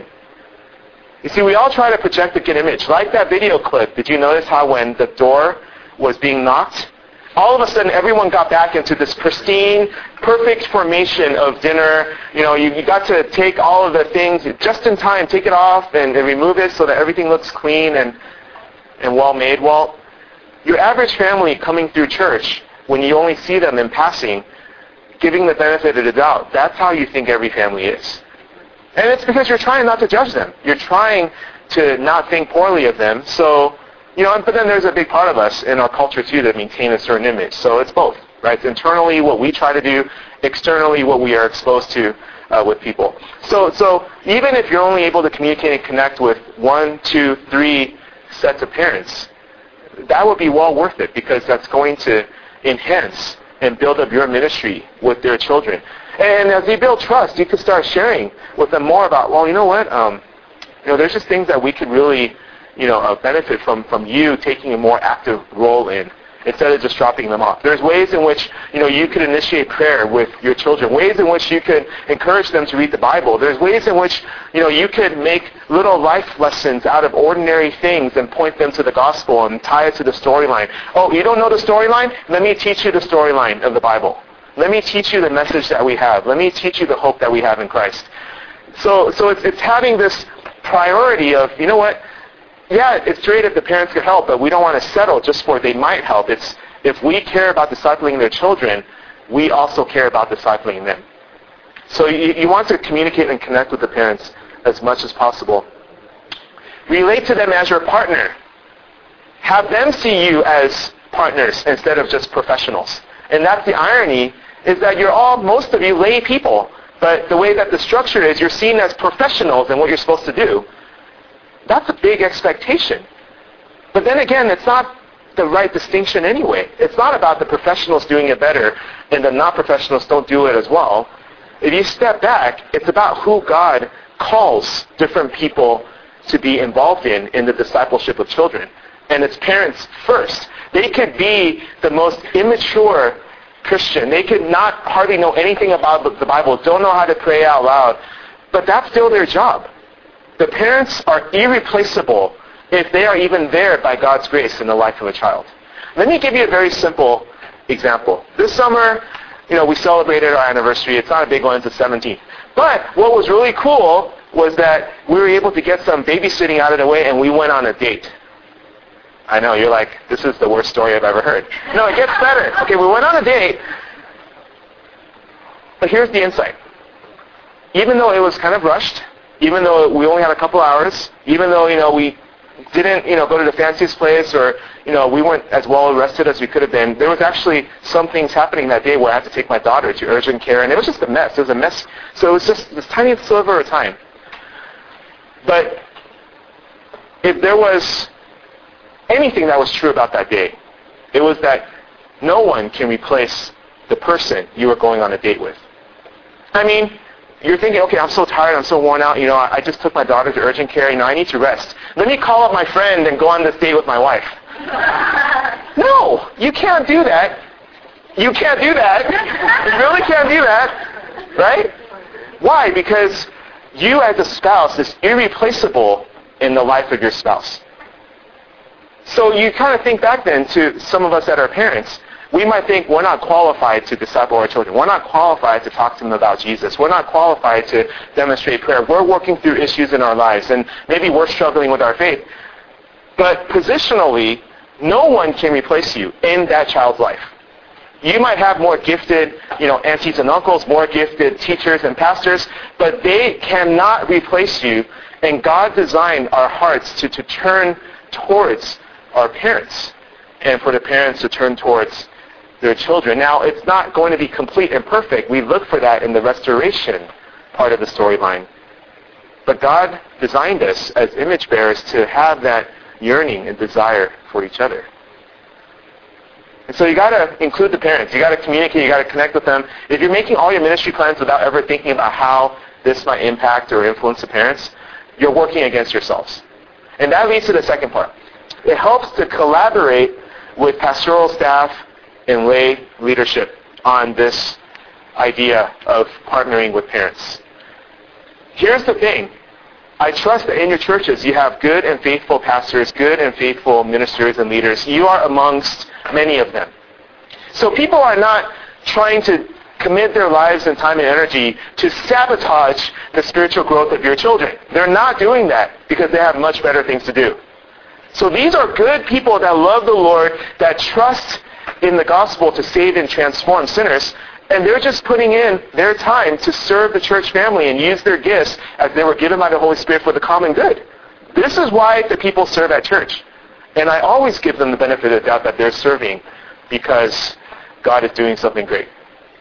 You see, we all try to project a good image. Like that video clip, did you notice how when the door was being knocked, all of a sudden everyone got back into this pristine, perfect formation of dinner. You got to take all of the things just in time, take it off and remove it so that everything looks clean and well made. Well, your average family coming through church, when you only see them in passing, giving the benefit of the doubt, that's how you think every family is. And it's because you're trying not to judge them. You're trying to not think poorly of them. So, but then there's a big part of us in our culture too that maintain a certain image. So it's both, right? It's internally what we try to do, externally what we are exposed to with people. So even if you're only able to communicate and connect with 1, 2, 3 sets of parents, that would be well worth it because that's going to enhance and build up your ministry with their children. And as you build trust, you can start sharing with them more about, well, there's just things that we could really, benefit from you taking a more active role in instead of just dropping them off. There's ways in which, you could initiate prayer with your children, ways in which you could encourage them to read the Bible. There's ways in which, you could make little life lessons out of ordinary things and point them to the gospel and tie it to the storyline. Oh, you don't know the storyline? Let me teach you the storyline of the Bible. Let me teach you the message that we have. Let me teach you the hope that we have in Christ. So it's having this priority of, yeah, it's great if the parents could help, but we don't want to settle just for they might help. It's if we care about discipling their children, we also care about discipling them. So you want to communicate and connect with the parents as much as possible. Relate to them as your partner. Have them see you as partners instead of just professionals. And that's the irony, is that most of you lay people, but the way that the structure is, you're seen as professionals in what you're supposed to do. That's a big expectation. But then again, it's not the right distinction anyway. It's not about the professionals doing it better and the non-professionals don't do it as well. If you step back, it's about who God calls different people to be involved in the discipleship of children. And it's parents first. They could be the most immature Christian. They could not hardly know anything about the Bible, don't know how to pray out loud. But that's still their job. The parents are irreplaceable if they are even there by God's grace in the life of a child. Let me give you a very simple example. This summer, we celebrated our anniversary. It's not a big one, it's the 17th. But what was really cool was that we were able to get some babysitting out of the way, and we went on a date. I know, you're like, this is the worst story I've ever heard. No, it gets better. Okay, we went on a date, but here's the insight. Even though it was kind of rushed, even though we only had a couple hours, even though, we didn't, go to the fanciest place, or, we weren't as well rested as we could have been, there was actually some things happening that day where I had to take my daughter to urgent care, and it was just a mess. It was a mess. So it was just this tiny sliver of time. But if there was anything that was true about that day, it was that no one can replace the person you were going on a date with. I mean, you're thinking, okay, I'm so tired, I'm so worn out, I just took my daughter to urgent care, I need to rest. Let me call up my friend and go on this date with my wife. No, you can't do that. You can't do that. You really can't do that, right? Why? Because you as a spouse is irreplaceable in the life of your spouse. So you kind of think back then to some of us that are parents. We might think we're not qualified to disciple our children. We're not qualified to talk to them about Jesus. We're not qualified to demonstrate prayer. We're working through issues in our lives, and maybe we're struggling with our faith. But positionally, no one can replace you in that child's life. You might have more gifted, aunties and uncles, more gifted teachers and pastors, but they cannot replace you. And God designed our hearts to turn towards our parents, and for the parents to turn towards their children. Now, it's not going to be complete and perfect. We look for that in the restoration part of the storyline. But God designed us as image bearers to have that yearning and desire for each other. And so you got to include the parents. You got to communicate. You got to connect with them. If you're making all your ministry plans without ever thinking about how this might impact or influence the parents, you're working against yourselves. And that leads to the second part. It helps to collaborate with pastoral staff and lay leadership on this idea of partnering with parents. Here's the thing. I trust that in your churches you have good and faithful pastors, good and faithful ministers and leaders. You are amongst many of them. So people are not trying to commit their lives and time and energy to sabotage the spiritual growth of your children. They're not doing that because they have much better things to do. So these are good people that love the Lord, that trust in the gospel to save and transform sinners, and they're just putting in their time to serve the church family and use their gifts as they were given by the Holy Spirit for the common good. This is why the people serve at church. And I always give them the benefit of the doubt that they're serving because God is doing something great.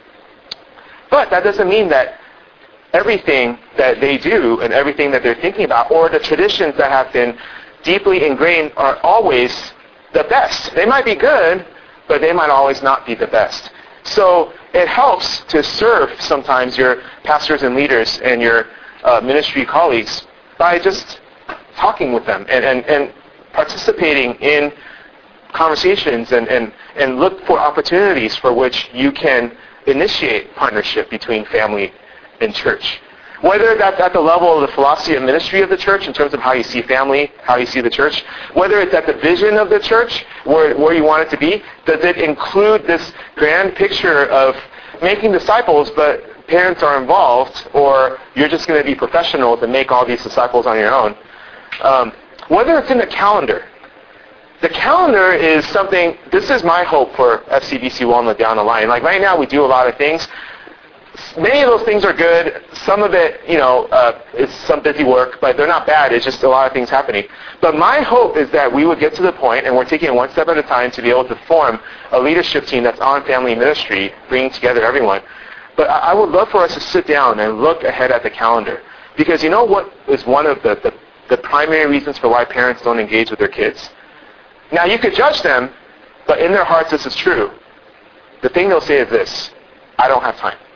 But that doesn't mean that everything that they do and everything that they're thinking about or the traditions that have been deeply ingrained are always the best. They might be good, but they might always not be the best. So it helps to serve sometimes your pastors and leaders and your ministry colleagues by just talking with them and participating in conversations and look for opportunities for which you can initiate partnership between family and church. Whether that's at the level of the philosophy and ministry of the church in terms of how you see family, how you see the church, whether it's at the vision of the church, where you want it to be, does it include this grand picture of making disciples, but parents are involved, or you're just going to be professionals and make all these disciples on your own? Whether it's in the calendar. The calendar is something, this is my hope for FCBC Walnut down the line. Like right now we do a lot of things. Many of those things are good. Some of it, is some busy work, but they're not bad. It's just a lot of things happening. But my hope is that we would get to the point, and we're taking it one step at a time, to be able to form a leadership team that's on family ministry, bringing together everyone. But I would love for us to sit down and look ahead at the calendar. Because you know what is one of the primary reasons for why parents don't engage with their kids? Now, you could judge them, but in their hearts this is true. The thing they'll say is this: I don't have time.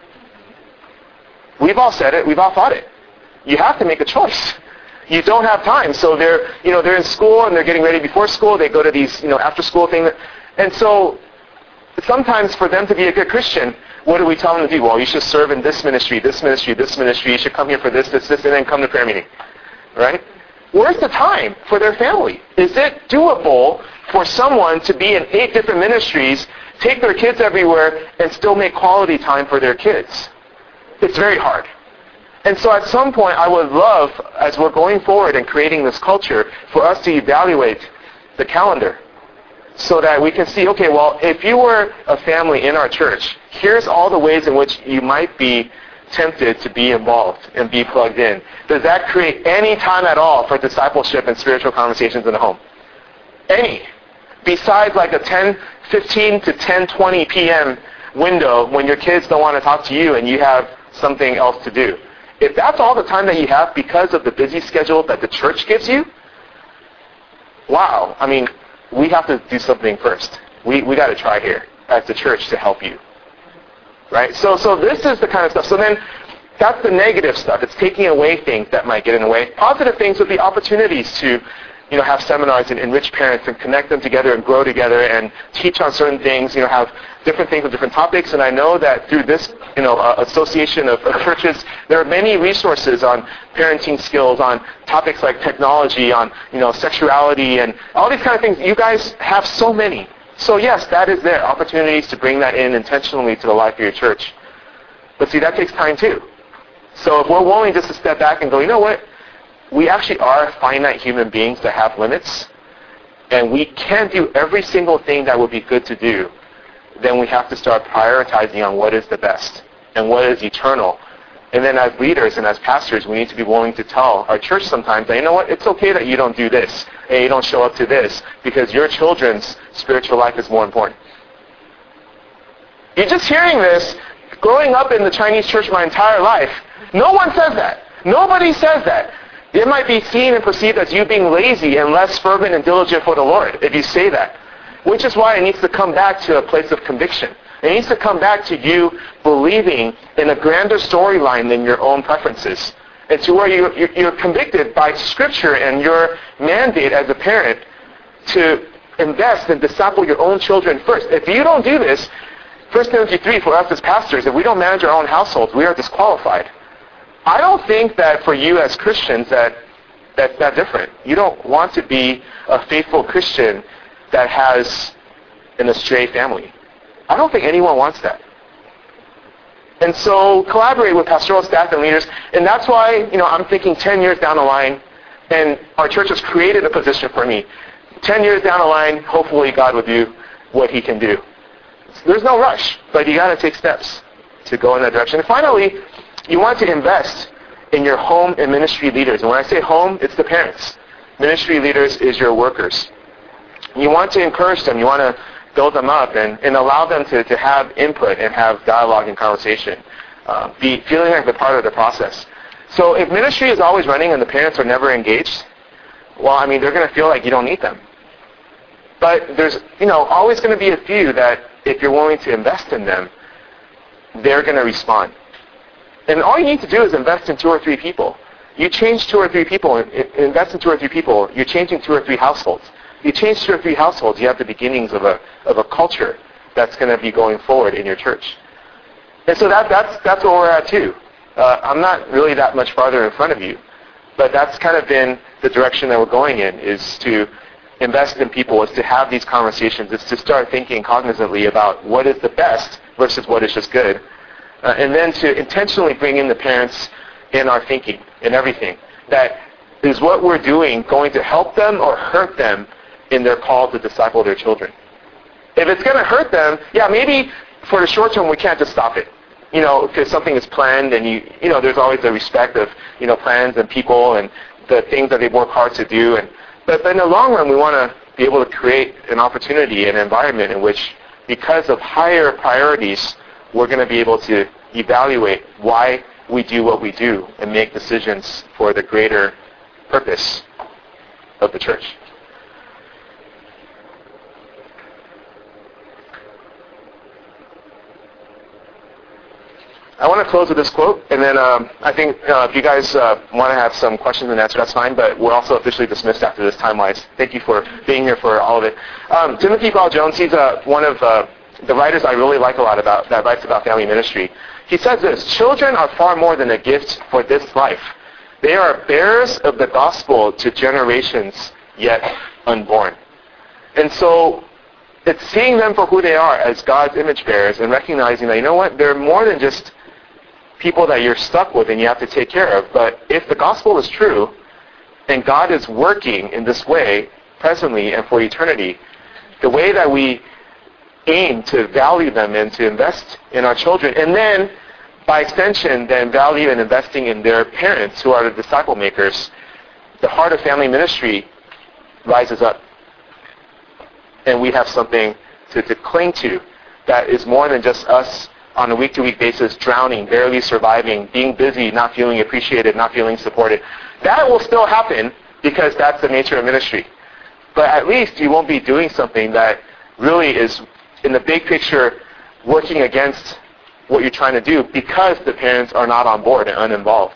We've all said it. We've all thought it. You have to make a choice. You don't have time. So they're in school and they're getting ready before school. They go to these, after school things. And so sometimes for them to be a good Christian, what do we tell them to do? Well, you should serve in this ministry, this ministry, this ministry. You should come here for this, and then come to prayer meeting. right? Where's the time for their family? Is it doable for someone to be in 8 different ministries, take their kids everywhere, and still make quality time for their kids? It's very hard. And so at some point, I would love, as we're going forward and creating this culture, for us to evaluate the calendar so that we can see, okay, well, if you were a family in our church, here's all the ways in which you might be tempted to be involved and be plugged in. Does that create any time at all for discipleship and spiritual conversations in the home? Any. Besides like a 10:15 to 10:20 p.m. window when your kids don't want to talk to you and you have something else to do. If that's all the time that you have because of the busy schedule that the church gives you, wow, I mean, we have to do something first. We got to try here as the church to help you. Right? So this is the kind of stuff. So then that's the negative stuff. It's taking away things that might get in the way. Positive things would be opportunities to, have seminars and enrich parents and connect them together and grow together and teach on certain things, have different things with different topics. And I know that through this, association of churches, there are many resources on parenting skills, on topics like technology, on, sexuality and all these kind of things. You guys have so many. So yes, that is there. Opportunities to bring that in intentionally to the life of your church. But see, that takes time too. So if we're willing just to step back and go, you know what? We actually are finite human beings that have limits. And we can't do every single thing that would be good to do. Then we have to start prioritizing on what is the best and what is eternal. And then as leaders and as pastors, we need to be willing to tell our church sometimes that, you know what, it's okay that you don't do this and you don't show up to this because your children's spiritual life is more important. You're just hearing this, growing up in the Chinese church my entire life, no one says that. Nobody says that. It might be seen and perceived as you being lazy and less fervent and diligent for the Lord if you say that. Which is why it needs to come back to a place of conviction. It needs to come back to you believing in a grander storyline than your own preferences. And to where you're convicted by Scripture and your mandate as a parent to invest and disciple your own children first. If you don't do this, 1 Timothy 3, for us as pastors, if we don't manage our own households, we are disqualified. I don't think that for you as Christians that's that different. You don't want to be a faithful Christian that has an astray family. I don't think anyone wants that. And so collaborate with pastoral staff and leaders. And that's why, I'm thinking 10 years down the line, and our church has created a position for me. 10 years down the line, hopefully God will do what he can do. There's no rush, but you got to take steps to go in that direction. And finally, you want to invest in your home and ministry leaders. And when I say home, it's the parents. Ministry leaders is your workers. You want to encourage them. You want to build them up and allow them to have input and have dialogue and conversation. Be feeling like they're part of the process. So if ministry is always running and the parents are never engaged, well, they're going to feel like you don't need them. But there's, always going to be a few that if you're willing to invest in them, they're going to respond. And all you need to do is invest in 2 or 3 people. You change 2 or 3 people, invest in 2 or 3 people, you're changing 2 or 3 households. You change 2 or 3 households, you have the beginnings of a culture that's going to be going forward in your church. And so that's where we're at too. I'm not really that much farther in front of you, but that's kind of been the direction that we're going in, is to invest in people, is to have these conversations, is to start thinking cognizantly about what is the best versus what is just good. And then to intentionally bring in the parents in our thinking, in everything. That is what we're doing going to help them or hurt them in their call to disciple their children. If it's going to hurt them, maybe for the short term we can't just stop it. Because something is planned and there's always the respect of, plans and people and the things that they work hard to do. But in the long run, we want to be able to create an opportunity, an environment in which, because of higher priorities, we're going to be able to evaluate why we do what we do and make decisions for the greater purpose of the church. I want to close with this quote, and then I think if you guys want to have some questions and answers, that's fine, but we're also officially dismissed after this time-wise. Thank you for being here for all of it. Timothy Paul Jones, he's one of the writers I really like a lot about, that writes about family ministry. He says this: children are far more than a gift for this life. They are bearers of the gospel to generations yet unborn. And so it's seeing them for who they are as God's image bearers and recognizing that, you know what, they're more than just people that you're stuck with and you have to take care of. But if the gospel is true and God is working in this way presently and for eternity, the way that we aim to value them and to invest in our children, and then by extension then value and investing in their parents who are the disciple makers, the heart of family ministry rises up. And we have something to cling to that is more than just us on a week-to-week basis drowning, barely surviving, being busy, not feeling appreciated, not feeling supported. That will still happen because that's the nature of ministry. But at least you won't be doing something that really is, in the big picture, working against what you're trying to do because the parents are not on board and uninvolved.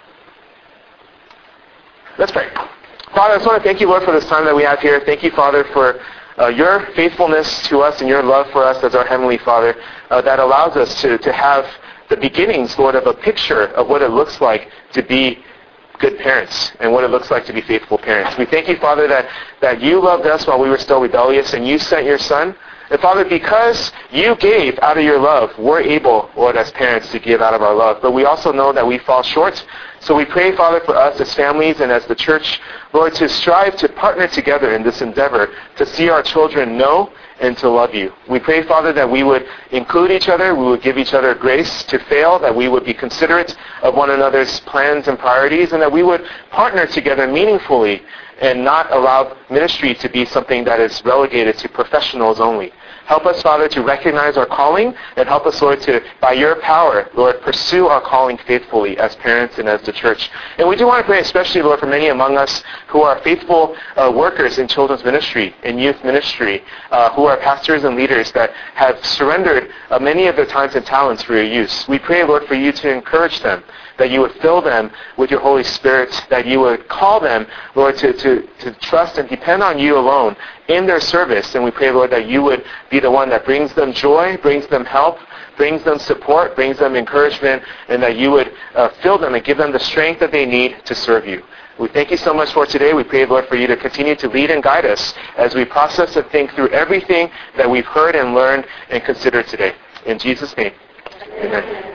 Let's pray. Father, I just want to thank you, Lord, for this time that we have here. Thank you, Father, for your faithfulness to us and your love for us as our Heavenly Father that allows us to have the beginnings, Lord, of a picture of what it looks like to be good parents and what it looks like to be faithful parents. We thank you, Father, that you loved us while we were still rebellious and you sent your Son. And Father, because you gave out of your love, we're able, Lord, as parents to give out of our love. But we also know that we fall short. So we pray, Father, for us as families and as the church, Lord, to strive to partner together in this endeavor to see our children know and to love you. We pray, Father, that we would include each other, we would give each other grace to fail, that we would be considerate of one another's plans and priorities, and that we would partner together meaningfully and not allow ministry to be something that is relegated to professionals only. Help us, Father, to recognize our calling, and help us, Lord, to, by your power, Lord, pursue our calling faithfully as parents and as the church. And we do want to pray especially, Lord, for many among us who are faithful workers in children's ministry, in youth ministry, who are pastors and leaders that have surrendered many of their times and talents for your use. We pray, Lord, for you to encourage them, that you would fill them with your Holy Spirit, that you would call them, Lord, to trust and depend on you alone in their service. And we pray, Lord, that you would be the one that brings them joy, brings them help, brings them support, brings them encouragement, and that you would fill them and give them the strength that they need to serve you. We thank you so much for today. We pray, Lord, for you to continue to lead and guide us as we process and think through everything that we've heard and learned and considered today. In Jesus' name, amen.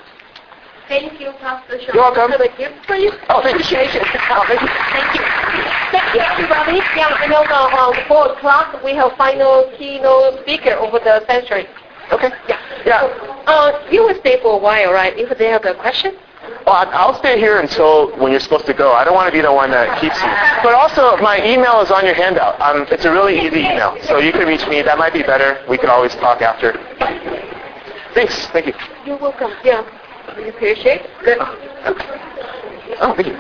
Thank you, Pastor Sean. You're welcome. For the gift for you. Oh, thank you. Appreciate it. Oh, thank you. Thank you. Thank you, everybody. Yeah, I know around 4 o'clock we have final keynote speaker over the century. Okay. Yeah. So, you will stay for a while, right? If they have a question? Well, I'll stay here until when you're supposed to go. I don't want to be the one that keeps you. But also, my email is on your handout. It's a really easy email, so you can reach me. That might be better. We can always talk after. Thanks. Thank you. You're welcome. Yeah. We appreciate it. Good. Oh, thank you.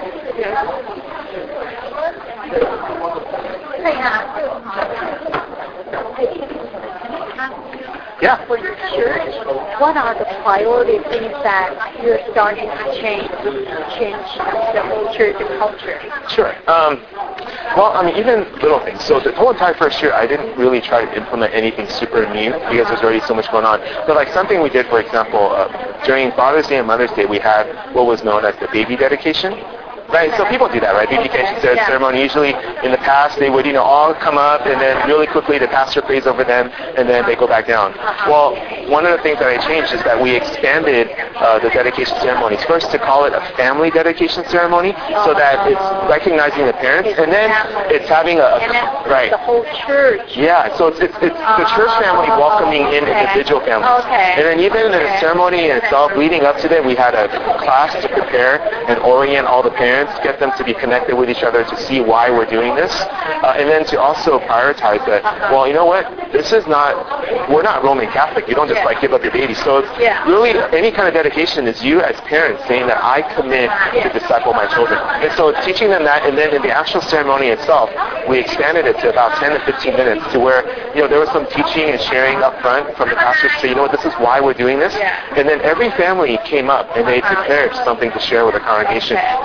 Yeah. For your church, what are the priority things that you're starting to change the whole church culture? Sure. Well, even little things. So the whole entire first year, I didn't really try to implement anything super new because there's already so much going on. But like something we did, for example, during Father's Day and Mother's Day, we had what was known as the baby dedication. Right, so people do that, right? Baby dedication ceremony. Usually, in the past, they would, all come up, and then really quickly the pastor prays over them, and then they go back down. Well, one of the things that I changed is that we expanded the dedication ceremonies. First, to call it a family dedication ceremony, so that it's recognizing the parents, and then it's having the whole church. Yeah, so it's the church family welcoming in individual families. Okay. And then even in the ceremony itself, leading up to that, we had a class to prepare and orient all the parents, get them to be connected with each other to see why we're doing this, and then to also prioritize that, well, you know what, we're not Roman Catholic, you don't just give up your baby. So it's really any kind of dedication is you as parents saying that I commit to disciple my children. And so it's teaching them that, and then in the actual ceremony itself, we expanded it to about 10 to 15 minutes to where, there was some teaching and sharing up front from the pastors to say, this is why we're doing this. And then every family came up and they prepared something to share with the congregation to help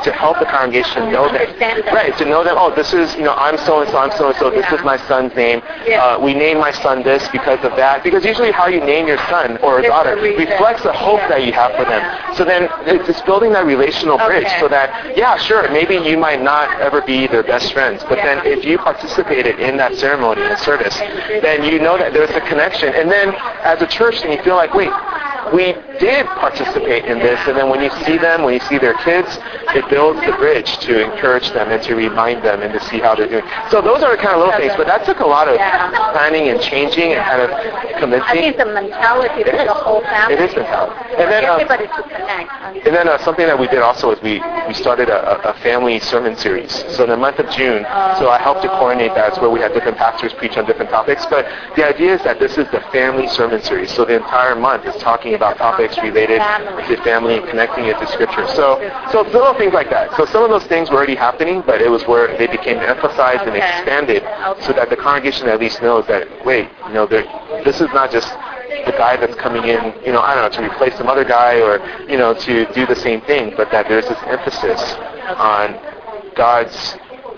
the congregation know them. Right, to know them, oh, this is, I'm so-and-so, I'm so-and-so, this is my son's name. We name my son this because of that. Because usually how you name your son or daughter reflects the hope that you have for them. So then it's building that relational bridge so that, yeah, sure, maybe you might not ever be their best friends, but then if you participated in that ceremony and service, then you know that there's a connection. And then as a church, then you feel like, wait, we did participate in this, and then when you see them, when you see their kids, it builds the bridge to encourage them and to remind them and to see how they're doing. So those are the kind of little things, but that took a lot of planning and changing and kind of convincing. I think it's a mentality for the whole family. It is mentality. And then, everybody to connect. And then something that we did also is we started a family sermon series. So in the month of June, so I helped to coordinate that. It's where we had different pastors preach on different topics. But the idea is that this is the family sermon series. So the entire month is talking about topics related to family and connecting it to Scripture. So little things like that. So some of those things were already happening, but it was where they became emphasized and expanded so that the congregation at least knows that, wait, this is not just the guy that's coming in, I don't know, to replace some other guy or, to do the same thing, but that there's this emphasis on God's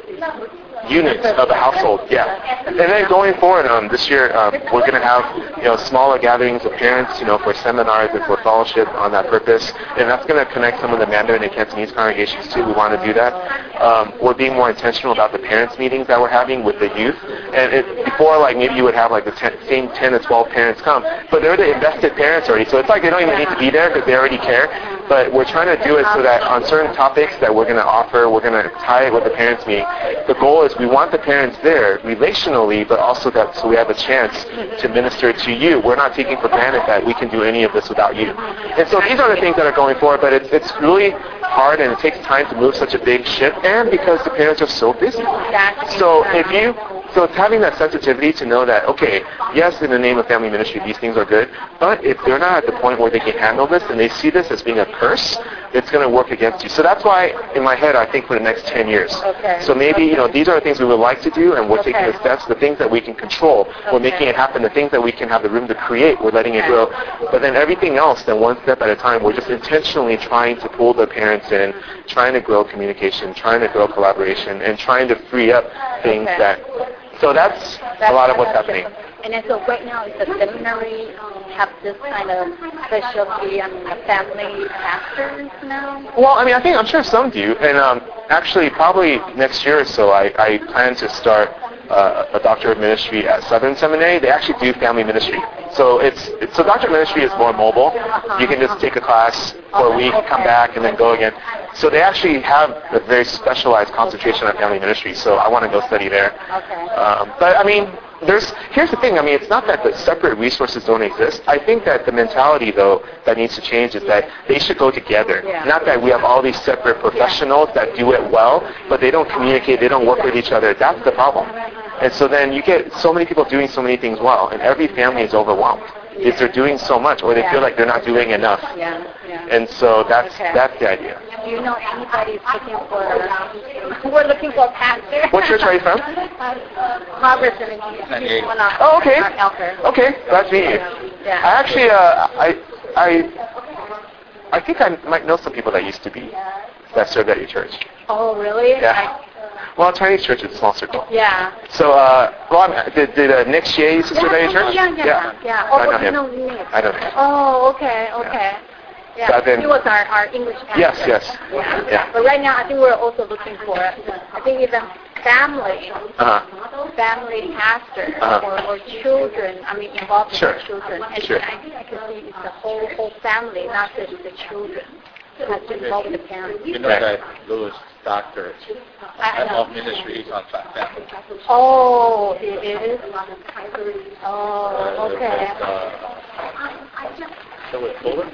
units of a household. Yeah. And then going forward, this year, we're going to have, smaller gatherings of parents, for seminars and for fellowship on that purpose. And that's going to connect some of the Mandarin and Cantonese congregations too. We want to do that. We're being more intentional about the parents meetings that we're having with the youth. And before, maybe you would have the same 10 to 12 parents come, but they're the invested parents already. So it's they don't even need to be there because they already care. But we're trying to do it so that on certain topics that we're going to offer, we're going to tie it with the parents meeting. The goal is we want the parents there relationally, but also that so we have a chance to minister to you. We're not taking for granted that we can do any of this without you. And so these are the things that are going forward, but it's really hard and it takes time to move such a big ship, and because the parents are so busy. So it's having that sensitivity to know that, okay, yes, in the name of family ministry, these things are good, but if they're not at the point where they can handle this and they see this as being a curse, it's going to work against you. So that's why, in my head, I think for the next 10 years. Okay. So maybe, these are the things we would like to do, and we're taking the steps, the things that we can control, we're making it happen, the things that we can have the room to create, we're letting it grow. But then everything else, then one step at a time, we're just intentionally trying to pull the parents in, trying to grow communication, trying to grow collaboration, and trying to free up things that... So that's a lot of what's happening. And then so right now, is the seminary have this kind of specialty on the family pastors now? Well, I'm sure some do. And actually, probably next year or so, I plan to start a doctor of ministry at Southern Seminary. They actually do family ministry. So so doctor of ministry is more mobile. You can just take a class for a week, come back, and then go again. So they actually have a very specialized concentration on family ministry. So I want to go study there. Okay. But here's the thing. It's not that the separate resources don't exist. I think that the mentality, though, that needs to change is that they should go together. Yeah. Not that we have all these separate professionals that do it well, but they don't communicate, they don't work with each other. That's the problem. And so then you get so many people doing so many things well, and every family is overwhelmed. If they're doing so much, or they feel like they're not doing enough. And so that's the idea. Do you know anybody looking for? We're looking for a pastor. What church are you from? Harvard Seminary. Oh, okay. Okay, glad to meet you. Yeah. I actually, I think I might know some people that used to be that served at your church. Oh, really? Yeah. Well, Chinese church is a small circle. Yeah. So, did Nick Xie used to serve at your church? Yeah. I know him. Nick. I know him. Oh, okay. Yeah. So he was our English pastor. Yes. Yeah. But right now, I think we're also looking for, even family pastor or children. Involved with the children. And Sure. I can see it's the whole family, not just the children. Has to involve the parents. You know that Louis Doctor of Ministry is on family. Oh, it is? Oh, okay. So it's Fuller?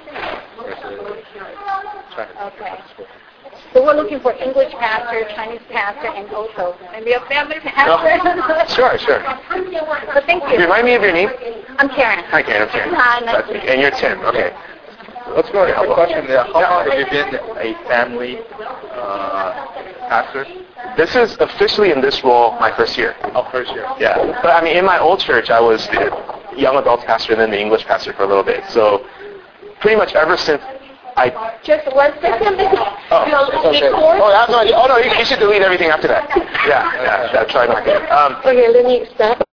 Okay. So we're looking for English pastor, Chinese pastor, and also maybe a family pastor. Sure. So thank you. Remind me of your name? I'm Karen. Hi, Karen. I'm Karen. Hi, nice to meet you. And you're Tim. Okay. Let's go to a question there. How long have you been a family pastor? This is officially in this role my first year. Oh, first year. Yeah. But in my old church, I was the young adults pastor and then the English pastor for a little bit. So pretty much ever since Just 1 second. Oh, okay. Oh, I have no idea. Oh, no, you should delete everything after that. Yeah, that's probably not good. Okay, let me stop.